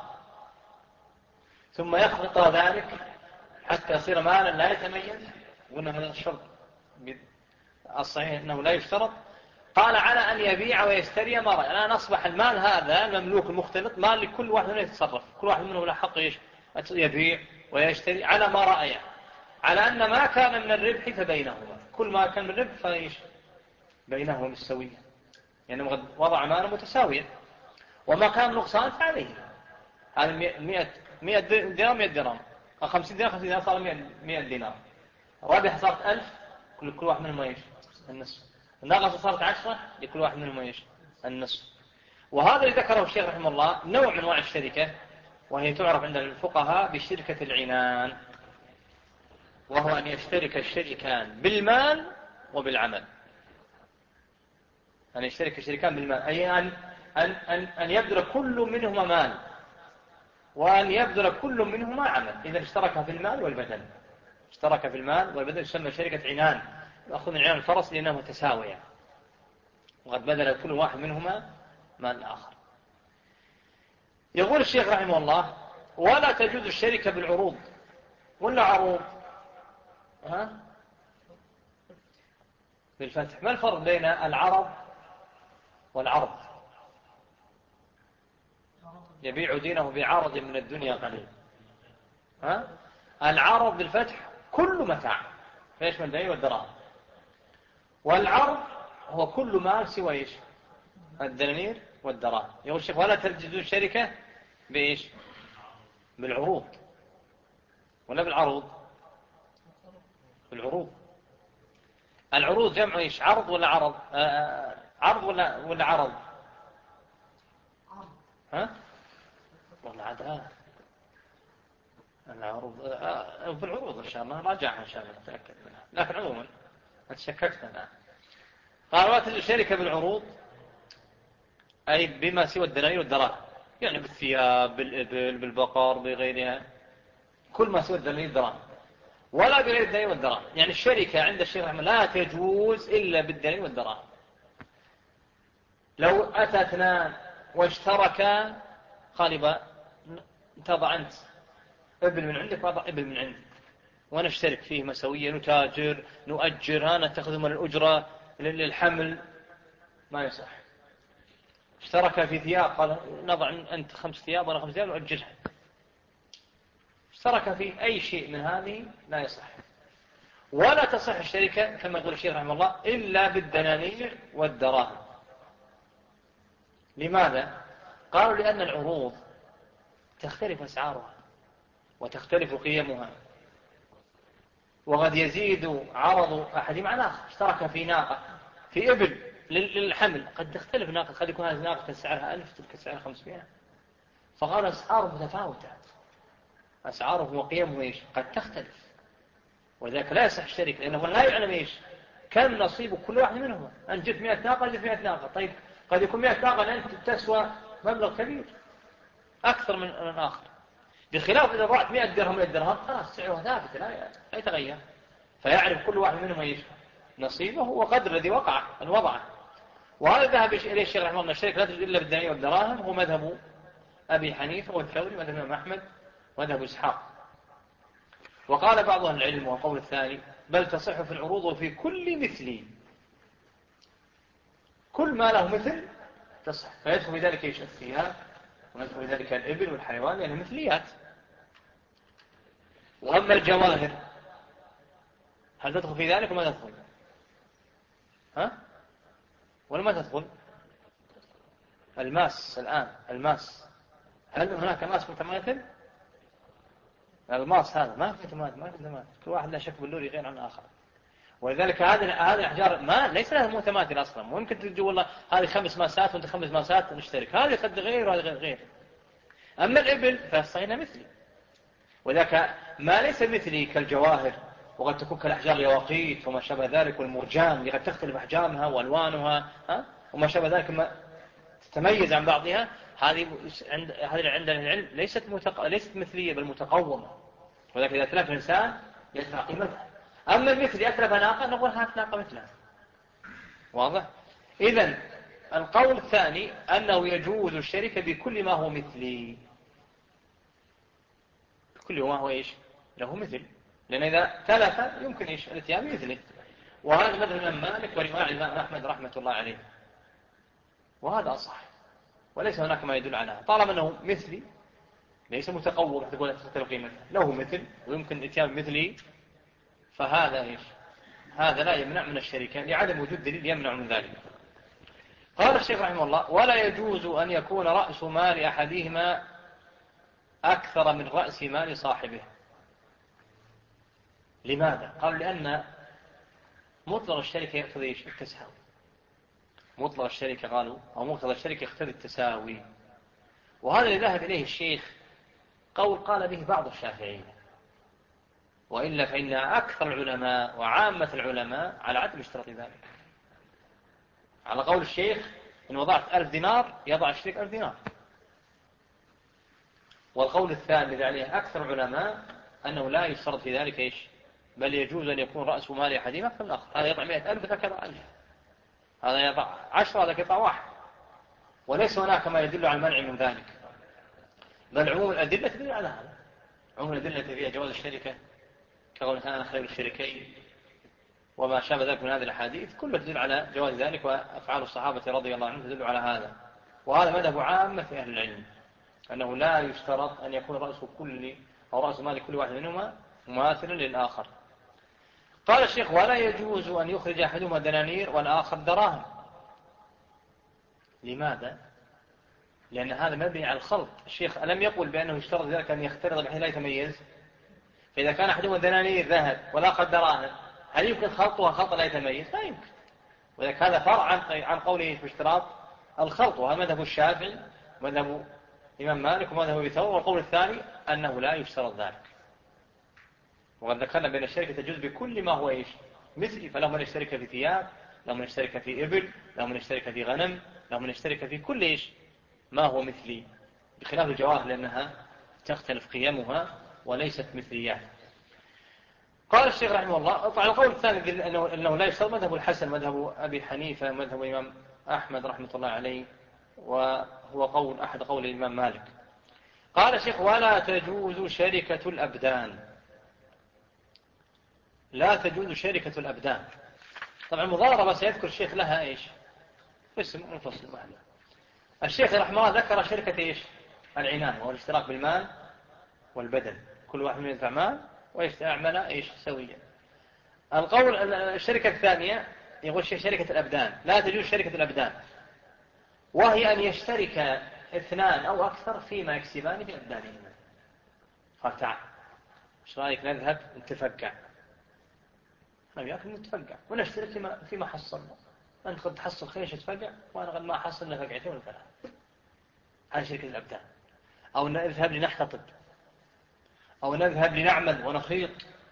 ثم يخلط ذلك حتى يصير مالا لا يتميز. قلنا هذا الشرط الصحيح أنه لا يشترط. قال على أن يبيع ويشتري ما رأي الآن أصبح المال هذا المملوك المختلط مال لكل واحد منه يتصرف كل واحد منه له حق يبيع ويشتري على ما رأيه على أن ما كان من الربح فبينهما كل ما كان من الربح فإيش بينهما بالسوية يعني قد وضع مالا متساوية وما كان نقصان فعليه هذا مئة مئة دينار مئة درهم أو خمسين دينار خمسين دينار صار مئة دينار رابح صارت ألف كل كل واحد منهم إيش النصف الناقصة صارت عشرة لكل واحد منهم إيش النصف. وهذا اللي ذكره الشيخ رحمه الله نوع من أنواع الشركة وهي تعرف عند الفقهاء بشركة العنان وهو أن يشترك الشريكان بالمال وبالعمل أن يشترك الشريكان بالمال، أي أن, أن, أن, أن يبذل كل منهما مال وأن يبذل كل منهما عمل. إذا اشترك في المال والبدن، اشترك في المال والبدن يسمى شركة عنان، نأخذ من عنان الفرس لأنها متساوية، وقد بذل كل واحد منهما مال آخر. يقول الشيخ رحمه الله: ولا تجوز الشركة بالعروض. ولا عروض؟ ها؟ بالفتح. ما الفرق بين العرض والعرض؟ يبيع دينه بعرض من الدنيا قليل. ها؟ العرض بالفتح كل متاع فيشمل الدنيا والدراهم، والعرض هو كل مال سوى ايش؟ الدنانير والدراهم. يقول الشيخ: ولا تجوز الشركة بايش؟ بالعروض. ولا بالعروض؟ بالعروض. العروض جمع ايش؟ عرض ولا عرض؟ آه عرض ولا ولا عرض؟ ها؟ والله عاد آه. العروض آه. بالعروض ان شاء الله، راجعها ان شاء الله نتاكد منها، لكن عموما اتشككت الان. قال: ولا تجوز الشركة بالعروض، اي بما سوى الدنانير والدراهم، يعني بالثياب، بالابل، بالبقر، بغيرها، كل ما سوى الدنانير والدراهم. ولا بغير الدنانير والدراهم، يعني الشركة عند الشيخ رحمه الله لا تجوز إلا بالدنانير والدراهم. لو أتى اثنان واشتركا، قال: تضع أنت ابل من عندك وضع ابل من عندك ونشترك فيه مسويا، نتاجر، نؤجر، ها نتخذ من الأجرة للحمل، ما يصح. اشترك في ثياب، قال: نضع أنت خمس ثياب وأنا خمس ثياب نؤجرها. اشترك في أي شيء من هذه لا يصح. ولا تصح الشركة كما يقول الشيخ رحمه الله إلا بالدنانير والدراهم. لماذا؟ قالوا: لأن العروض تختلف أسعارها وتختلف قيمها، وقد يزيد عرض أحدهم عن آخر. اشترك في ناقة، في إبل للحمل، قد تختلف ناقة، قد يكون هذه ناقة سعرها ألف تلك سعرها خمسمائة. فقالوا أسعاره متفاوتة، أسعاره وقيمه إيش؟ قد تختلف، وذلك لا يصح الشركة، لأنه لا يعلم إيش كم نصيب كل واحد منهم. أنت جبت مئة ناقة، جبت مئة ناقة، طيب قد يكون مئة ناقة أنت تسوى مبلغ كبير أكثر من آخر، بخلاف إذا ضاعت مئة درهم مئة درهم خلاص سعرها ثابت لا يتغير، فيعرف كل واحد منهم إيش نصيبه وقدر الذي وقع الوضع. وهذا ذهب إليه الشيخ رحمه الله: الشركة لا تجوز إلا بالدنانير والدراهم. هو مذهب أبي حنيفة والثوري، مذهب الإمام أحمد، ومذهب إسحاق. وقال بعض أهل العلم وقول الثاني: بل تصح في العروض وفي كل مثل، كل ما له مثل تصح. فيدخل في ذلك إيش؟ الثياب، ويدخل في ذلك الإبل والحيوان لأنها مثليات. وأما الجواهر هل تدخل في ذلك وما تدخل؟ ها؟ ولا ما تدخل؟ الماس الآن، الماس، هل هناك ماس متماثل؟ الماس هذا ما في متماثل، ما في متماثل، كل واحد لا شك باللوري غير عن الآخر. ولذلك هذه هذه الأحجار ما ليس لها متماثل أصلا. ممكن تجي والله هذه خمس ماسات وأنت خمس ماسات نشترك، هذه قد غير وهذه غير غير. أما الإبل فصينا مثلي، وذاك ما ليس مثلي كالجواهر، وقد تكون كالأحجار اليواقيت وما شابه ذلك، والمرجان اللي قد تختلف أحجامها وألوانها، ها وما شابه ذلك ما تتميز عن بعضها. هذه عند هذه عند العلم ليست متق... ليست مثلية بل متقومة، ولكن إذا تلف الإنسان يدفع قيمتها. أما المثل يتلف ناقة نقول هات ناقة مثلها. واضح؟ إذن القول الثاني أنه يجوز الشركة بكل ما هو مثلي، كل ما هو إيش له مثل، لأن إذا تلف يمكن إيش الاتيان مثله. وهذا مذهب الإمام مالك ورواية الإمام أحمد رحمة الله عليه، وهذا أصح، وليس هناك ما يدل على هذا. طالما أنه مثلي ليس متقوم تقول تختلف قيمته، له مثل ويمكن الاتيان مثلي، فهذا إيش هذا لا يمنع من الشركة لعدم وجود دليل يمنع من ذلك. قال الشيخ رحمه الله: ولا يجوز أن يكون رأس مال أحدهما أكثر من رأس مال صاحبه. لماذا؟ قال: لأن مطلق الشركة يقتضي التساوي. مطلق الشركة قالوا أو مقتضى الشركة يقتضي التساوي، وهذا اللي ذهب إليه الشيخ قول قال به بعض الشافعيين، وإلا فإن أكثر العلماء وعامة العلماء على عدم اشتراط ذلك. على قول الشيخ إن وضعت ألف دينار يضع الشريك ألف دينار. والقول الثاني الذي عليه أكثر العلماء أنه لا يشترط في ذلك إيش، بل يجوز أن يكون رأس مال أحدهما أكثر من الآخر. هذا يضع مئة ألف ذاك يضع ألف، هذا يضع عشرة ذاك يضع واحد، وليس هناك ما يدل على المنع من ذلك، بل عموم الأدلة تدل على هذا. عموم الأدلة فيها جواز الشركة كقول أنا خير الشريكين وما شابه ذلك من هذه الأحاديث كلها تدل على جواز ذلك، وأفعال الصحابة رضي الله عنهم تدل على هذا. وهذا مذهب عامة في أهل العلم أنه لا يشترط أن يكون رأس كل أو رأس مال كل واحد منهما مماثلا للآخر. قال الشيخ ولا يجوز أن يخرج أحدهما دنانير والآخر دراهم. لماذا؟ لأن هذا مبني على الخلط. الشيخ ألم يقل بأنه يشترط ذلك أن يختلط بحيث لا يتميز؟ فإذا كان أحدهما دنانير ذهب والآخر دراهم هل يمكن خلطها خلطا لا يتميز؟ لا يمكن. وذلك هذا فرع عن قوله في اشتراط الخلط، وهذا مذهب الشافعي ومذهب الإمام مالك ومذهب أبي ثور. والقول الثاني أنه لا يشترط ذلك. وقد ذكرنا بأن الشركة تجوز بكل ما هو إيش مثلي، فلهم من يشترك في ثياب، لهم من يشترك في إبل، لهم من يشترك في غنم، لهم من يشترك في كل إيش ما هو مثلي، بخلاف الجواهر لأنها تختلف قيمها وليست مثليات. قال الشيخ رحمه الله طبعا القول الثاني أنه, أنه لا يشترط مذهب الحسن مذهب أبي حنيفة مذهب الإمام أحمد رحمة الله عليه، وهو قول أحد قول الإمام مالك. قال الشيخ ولا تجوز شركة الأبدان. لا تجوز شركة الأبدان. طبعا المضاربة سيذكر الشيخ لها إيش اسم منفصل معنا. الشيخ رحمه الله ذكر شركة إيش العنان، وهو الاشتراك بالمال والبدن، كل واحد من يدفع مال ويستعمل إيش سويا. القول الشركة الثانية يقول شركة الأبدان لا تجوز شركة الأبدان، وهي أن يشترك اثنان أو أكثر فيما يكسبان بأبدانهما. قال تعال ايش رايك نذهب نتفقع، انا وياك نتفقع ونشترك فيما فيما حصلنا، انت قد تحصل خيش تفقع وانا قد ما حصلنا فقعتين ولا ثلاث. هذه شركة الأبدان. أو نذهب لنحتطب، أو نذهب لنعمل ونخيط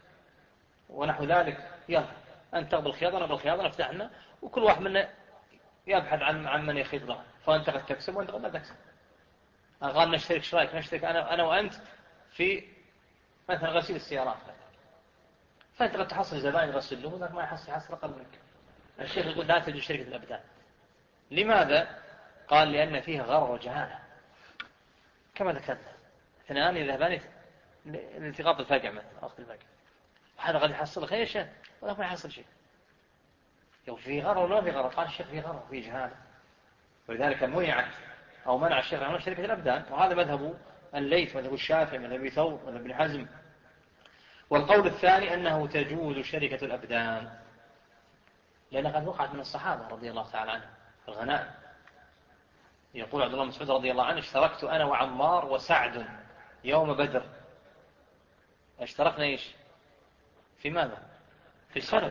ونحو ذلك. يلا أنت تقبل الخياطة أنا بالخياطة نفتحنا وكل واحد منا يبحث عن عن من يخيط له، فأنت قد تكسب وأنت قد لا تكسب. قال نشترك شرايك نشترك أنا أنا وأنت في مثلا غسيل السيارات، فأنت قد تحصل زبائن يغسل له وذاك ما يحصل يحصل أقل منك. الشيخ يقول لا تجوز شركة الأبدان. لماذا؟ قال لأن فيها غرر وجهالة كما ذكرنا، اثنان يذهبان لالتقاط الفقع مثلا أخذ الفقع، وهذا قد يحصل خير شيء وذاك ما يحصل شيء. لو في غرر ولا في غرر؟ قال الشيخ في غرر وفي جهالة، ولذلك منعت أو منع الشيخ عن شركة الأبدان. وهذا مذهب الليث مذهب الشافعي مذهب أبي ثور مذهب ابن حزم. والقول الثاني أنه تجوز شركة الأبدان لأنها قد وقعت من الصحابة رضي الله تعالى عنهم الغنائم. يقول عبد الله مسعود رضي الله عنه اشتركت أنا وعمار وسعد يوم بدر. اشتركنا إيش في ماذا؟ في السلب.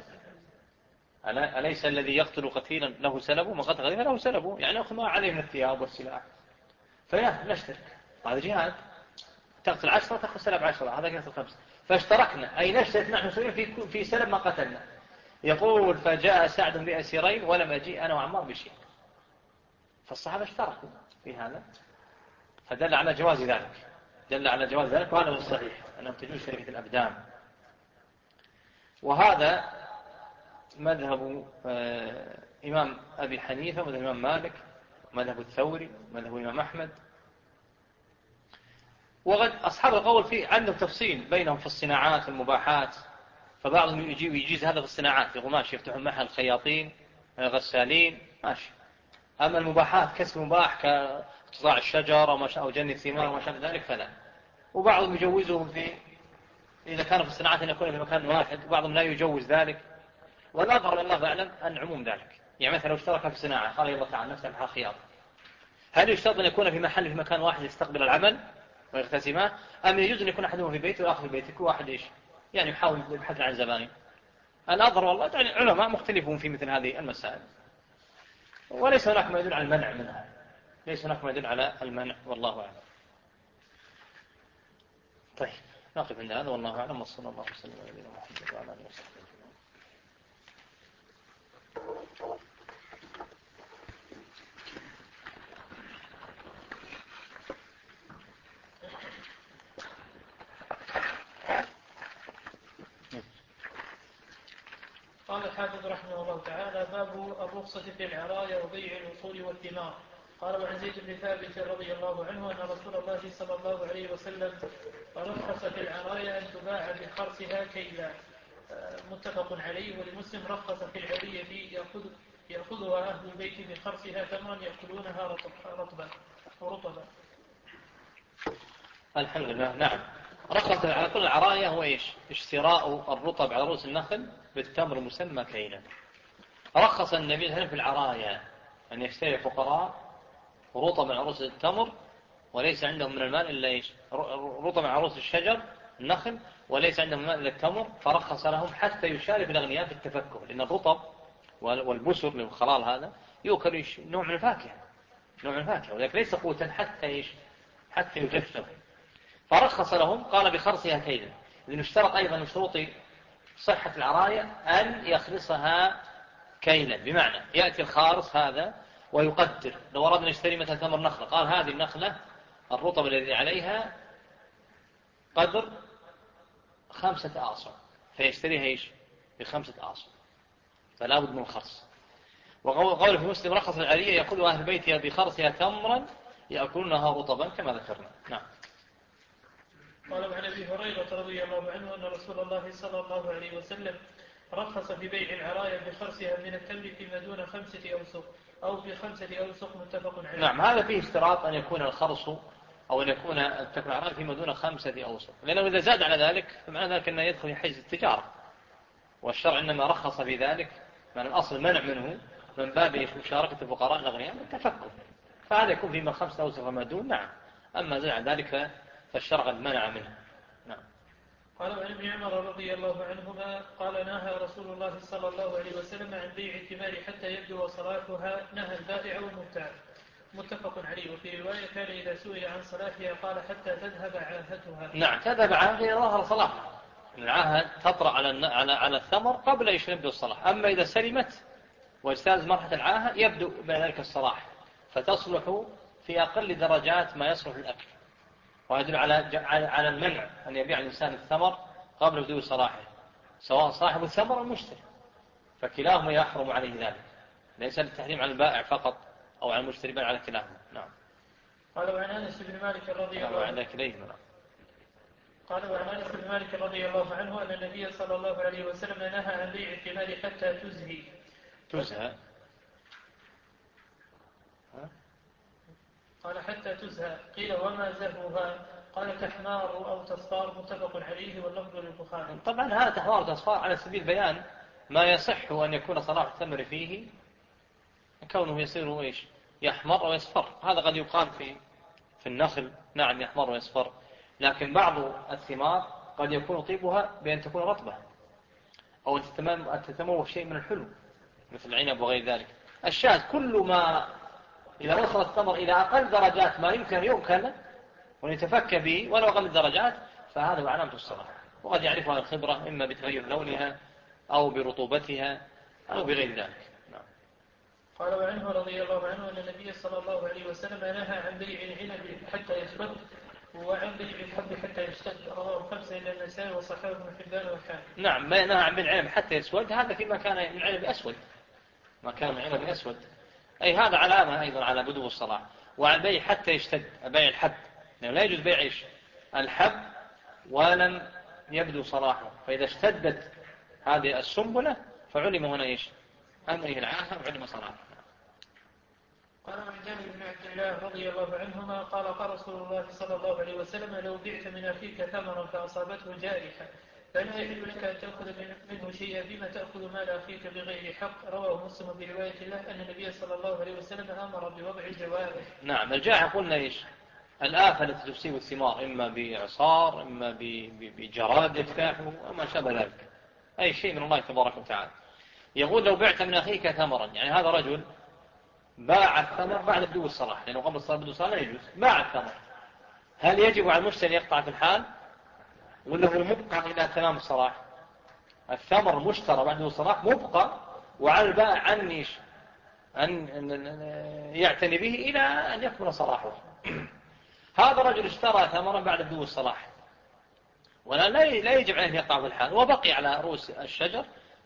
أليس الذي يقتل قتيلا له سلبه، ما قتل قتيلا له سلبه، يعني أخذ ما عليه من الثياب والسلاح. فيا نشترك، هذا جهاد، تقتل عشرة تأخذ سلب عشرة، هذا قتل خمسة. فاشتركنا أي نشترك نحن سويا في في سلب ما قتلنا. يقول فجاء سعد بأسيرين ولم أجيء أنا وعمار بشيء. فالصحابة اشتركوا في هذا، فدل على جواز ذلك، دل على جواز ذلك، وهذا هو الصحيح أنه تجوز شركة الأبدان. وهذا مذهب آه إمام أبي حنيفة مذهب الإمام مالك مذهب الثوري مذهب الإمام أحمد. وقد أصحاب القول فيه عندهم تفصيل بينهم في الصناعات والمباحات، فبعضهم يجي ويجيز هذا في الصناعات، يقول ماشي يفتحون محل خياطين غسالين ماشي. أما المباحات كسب مباح كاقتطاع الشجر أو, أو جني الثمار وما شابه ذلك فلا. وبعضهم يجوزهم في إذا كانوا في الصناعات أن يكون في مكان واحد، وبعضهم لا يجوز ذلك. والأظهر الله أعلم أن عموم ذلك. يعني مثلا لو اشترك في الصناعة قال الله تعالى نفتح محل خياطة، هل يشترط أن يكون في محل في مكان واحد يستقبل العمل ويغتسمه، أم يجوز أن يكون أحدهم في بيته وآخر في بيته كل واحد إيش يعني يحاول يبحث عن زبائن؟ الأظهر والله يعني علماء مختلفون في مثل هذه المسائل، وليس هناك ما يدل على المنع منها، ليس هناك ما يدل على المنع والله أعلم. طيب نقف عند هذا والله أعلم، وصلى الله وسلم على نبينا محمد وعلى آله وصحبه. قال الحافظ رحمه الله تعالى: باب الرخصة في العرايا وبيع الأصول والثمار. قال: وعن زيد بن ثابت رضي الله عنه أن رسول الله صلى الله عليه وسلم رخص في العرايا أن تباع بخرصها كيلا، متفق عليه. ولمسلم: رخص في العرية يأخذ يأخذها أهل البيت بخرصها تمرا يأكلونها رطبا ورطبا. الحمد لله. نعم، رخص على كل العرايا هو إيش؟ اشتراء الرطب على رؤوس النخل بالتمر مسمى كيلا. رخص النبي صلى الله عليه وسلم في العرايا أن يشتري الفقراء رطب على رؤوس التمر وليس عندهم من المال إلا إيش؟ رطب على رؤوس الشجر النخل وليس عندهم من المال إلا التمر، فرخص لهم حتى يشارك الأغنياء في التفكه، لأن الرطب والبسر للخلال هذا يؤكل نوع من الفاكهة نوع من الفاكهة ولكن ليس قوتا حتى إيش؟ حتى يجفف، فرخص لهم. قال: بخرصها كيلا، لأنه اشترط أيضا من شروط صحة العراية أن يخرصها كيلا، بمعنى يأتي الخارص هذا ويقدر. لو أردنا نشتري مثلا ثمر نخلة، قال: هذه النخلة الرطب الذي عليها قدر خمسة آصع، فيشتريها إيش؟ بخمسة آصع، فلا بد من الخرص. وقول في مسلم: رخص العرية يأخذ أهل بيتها بخرصها تمرا يأكلونها رطبا، كما ذكرنا. نعم. قال: عن أبي هريرة رضي الله عنه أن رسول الله صلى الله عليه وسلم رخص في بيع العرايا بخرصها من التمر فيما دون خمسة أوسق أو في خمسة أوسق، متفق عليه. نعم، هذا فيه اشتراط أن يكون الخرص أو أن يكون تكون العرايا فيما دون خمسة أوسق، لأنه إذا زاد على ذلك فمعنى ذلك أنه يدخل في حيز التجارة، والشرع إنما رخص في ذلك، معنى الأصل منع منه من باب مشاركة الفقراء الأغنياء بالتفكه، فهذا يكون فيما خمسة أوسق وما دون. نعم، أما زاد عن ذلك فالشرع قد منع منه. نعم. قال: عن ابن عمر رضي الله عنهما قال: نهى رسول الله صلى الله عليه وسلم عن بيع الثمار حتى يبدو صلاحها، نهى البائع والمبتاع، متفق عليه. وفي رواية: كان إذا سئل عن صلاحها قال: حتى تذهب عاهتها. نعم، تذهب عاهتها ظهر صلاحها. العاهة تطرأ على على على الثمر قبل أن يبدو الصلاح، أما إذا سلمت واجتاز مرحلة العاهة يبدو بذلك الصلاح، فتصلح في أقل درجات ما يصلح الأكل، ويدل على على المنع أن يبيع الإنسان الثمر قبل بدو صلاحه، سواء صاحب الثمر أو المشتري، فكلاهما يحرم عليه ذلك، ليس التحريم على البائع فقط أو على المشتري بل على كلاهما. نعم. قال: وعن أنس بن مالك رضي الله عنه قال: وعن أنس بن مالك رضي الله عنه أن النبي صلى الله عليه وسلم نهى عن بيع الثمار حتى تزهي تزهى قال: حتى تزهى. قيل: وما زهوها؟ قال: تحمار أو تصفار، متفق عليه واللفظ للبخاري. طبعا هذا تحمار وتصفار على سبيل بيان ما يصح أن يكون صلاح الثمر فيه، كونه يصير إيش؟ يحمر أو يصفر. هذا قد يقال في في النخل، نعم يحمر ويصفر، لكن بعض الثمار قد يكون طيبها بأن تكون رطبة أو أن تتموه شيء من الحلو مثل العنب وغير ذلك. الشاهد كل ما إذا وصل الثمر إلى أقل درجات ما يمكن يؤكل ونتفكى به ولو أقل الدرجات، فهذا هو علامة الصلاح، وقد يعرفها الخبرة إما بتغير لونها أو برطوبتها أو بغير ذلك. نعم. قال: وعنه رضي الله عنه أن النبي صلى الله عليه وسلم نهى عن بيع العنب حتى يسود وعن بيع الحب حتى يشتد، رواه خمسة إلى النسائي وصححه ابن حبان والحاكم. نعم، ما نهى عن بيع العنب حتى يسود، هذا فيما كان من العنب أسود، ما كان من العنب أسود، أي هذا علامة أيضا على بدو الصلاح. وعن بيع حتى يشتد، بيع الحب، يعني لا يجوز بيع إيش؟ الحب ولم يبدو صلاحه، فإذا اشتدت هذه السنبلة فعلم هنا إيش؟ أنه العاهة وعلم صلاحه. قال: عن جابر بن عبد الله رضي الله عنهما قال: قال رسول الله صلى الله عليه وسلم: لو بعت من أخيك ثمرا فأصابته جائحة فلا يحل لك أن تأخذ منه شيئا، بما تأخذ مال أخيك بغير حق. رواه مسلم برواية له أن النبي صلى الله عليه وسلم أمر بوضع الجوارح. نعم، الجائحة قلنا إيش؟ الآفة التي تصيب الثمار، إما بإعصار إما بجراد يجتاحه وما شابه ذلك، أي شيء من الله تبارك وتعالى. يقول: لو بعت من أخيك ثمرا، يعني هذا رجل باع الثمر بعد بدو الصلاح، لأنه قبل الصلاح بدو الصلاح لا يجوز، باع الثمر، هل يجب على المشتري يقطع في الحال ولا هو مبقى إلى تمام الصلاح؟ الثمر المشترى بعد بدو الصلاح مبقى، وعلى البائع عنيش أن يعتني به إلى أن يكمل صلاحه. هذا رجل اشترى ثمرا بعد بدو الصلاح ولا لا يجب عليه يقطع في الحال، وبقي على رؤوس الشجر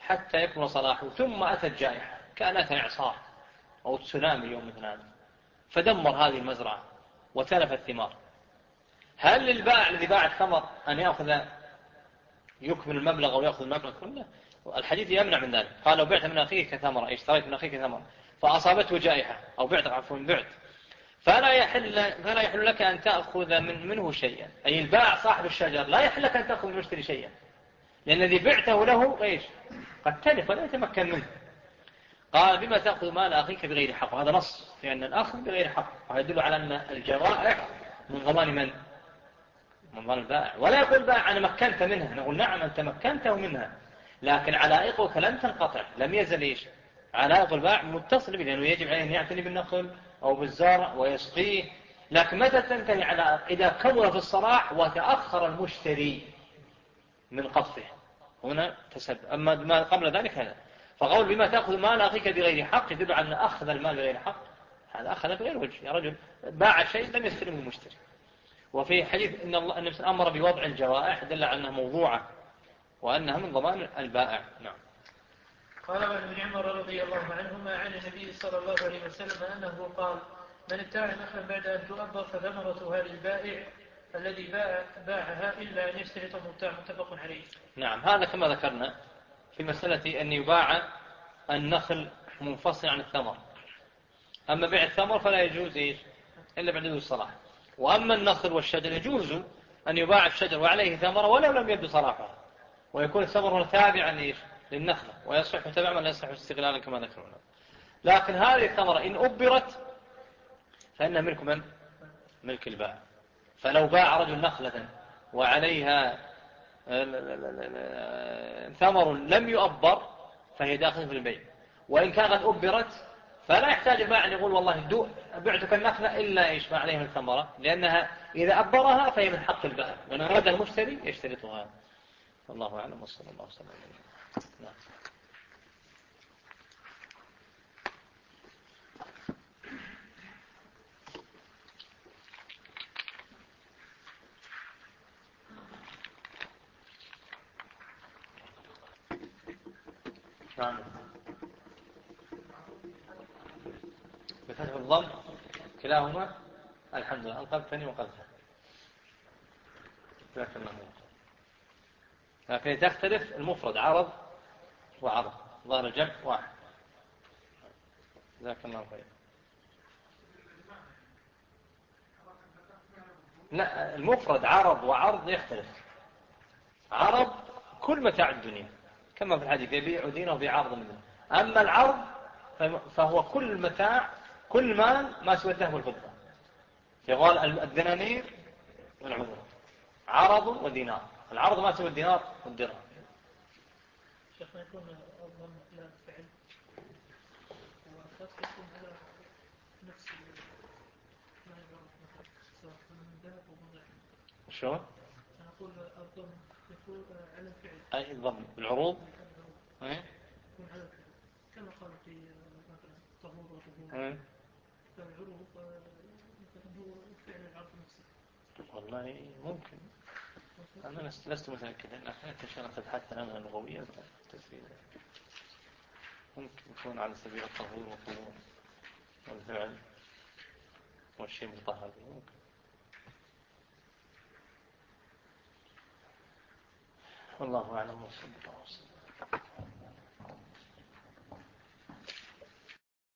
حتى يكمل صلاحه، ثم أتت جائحة كان أتى إعصار أو تسونامي يوم مثل هذا فدمر هذه المزرعة وتلف الثمار، هل للبائع الذي باع الثمر أن يأخذ يكمل المبلغ أو يأخذ المبلغ كله؟ الحديث يمنع من ذلك. قال لو بعت من أخيك ثمرة، اشتريت من أخيك ثمرة فأصابته جائحة أو بعت عفوا بعت فلا يحل, فلا يحل لك أن تأخذ من منه شيئا، أي البائع صاحب الشجر لا يحل لك أن تأخذ من المشتري شيئا، لأن الذي بعته له إيش؟ قد تلف ولا يتمكن منه. قال بما تأخذ مال أخيك بغير حق، وهذا نص في أن الأخذ بغير حق، وهذا يدل على أن الجوائح من ضمان من؟ من ضمان البائع. ولا يقول البائع أنا مكنت منها، نقول نعم أنت مكنته منها، لكن علائقك لم تنقطع، لم يزل إيش؟ علائق البائع متصل به، لأنه يجب عليه أن يعتني بالنخل أو بالزرع ويسقيه، لكن متى تنتهي علائق؟ إذا كمل في الصلاح وتأخر المشتري من قطفه، هنا تسبب. أما ما قبل ذلك هذا، فقول بما تأخذ مال أخيك بغير حق يدل على أن أخذ المال بغير حق، هذا أخذ بغير وجه، يا رجل باع شيء لم يستلمه المشتري. وفي حديث إن الله أن أمر بوضع الجوائح دل على أنها موضوعة وأنها من ضمان البائع. نعم. قال عن ابن عمر رضي الله عنهما عن النبي صلى الله عليه وسلم أنه قال من ابتاع نخلا بعد أن تؤبر فثمرتها للبائع الذي باع باعها إلا أن يشترط المبتاع، متفق عليه. نعم، هذا كما ذكرنا في مسألة أن يباع النخل منفصل عن الثمر. أما بيع الثمر فلا يجوز إيش إلا بعد الصلاح، وأما النخل والشجر يجوز أن يباع الشجر وعليه ثمرة ولو لم يبدو صلاحها، ويكون الثمر تابعا إيش للنخلة ويصح تبعا ولا يصح استغلالا كما ذكرنا. لكن هذه الثمرة إن أبرت فإنها ملك من؟ ملك البائع. فلو باع رجل نخلة وعليها ثمر لم يؤبر فهي داخل في البيع، وإن كانت أبرت فلا يحتاج البائع أن يقول والله بعتك النخلة إلا إيش ما عليها من ثمرة، لأنها إذا أبرها فهي من حق البائع، وإن أراد المشتري يشترطها. الله أعلم وصلى الله وسلم. نعم. نعم. بفتح الضم كلاهما الحمد لله، أنقذتني وقذتها، لكن لكن تختلف المفرد عرض وعرض، ظهر الجمع واحد. جزاك الله خير. لا، المفرد عرض وعرض يختلف. عرض كل متاع الدنيا كما في الحديث يبيع دينه بعرض منه، أما العرض فهو كل متاع كل مال ما سوى الذهب والفضة، يقال الدنانير والعمر عرض ودينار. العرض ما سوى الدينار والدرهم. شيخنا يكون أظلم لا فعل وأساس يكون على نفس ما يعرف سواء من ذهب ومن ذهب. شو؟ أنا أقول الضم يكون على الفعل. أي الضم بالعروض؟ أي يكون على الفعل كما قال في مثلا طهور وطهور. فالعروض مثلا هو فعل العرض نفسه. والله ممكن. أنا لست متأكد أن أحيانا تشارك تبحث عنها لغوية تسريع. ممكن يكون على سبيل الطهور والطهور والفعل والشيء مطهر. ممكن. والله أعلم وصلى الله وسلم.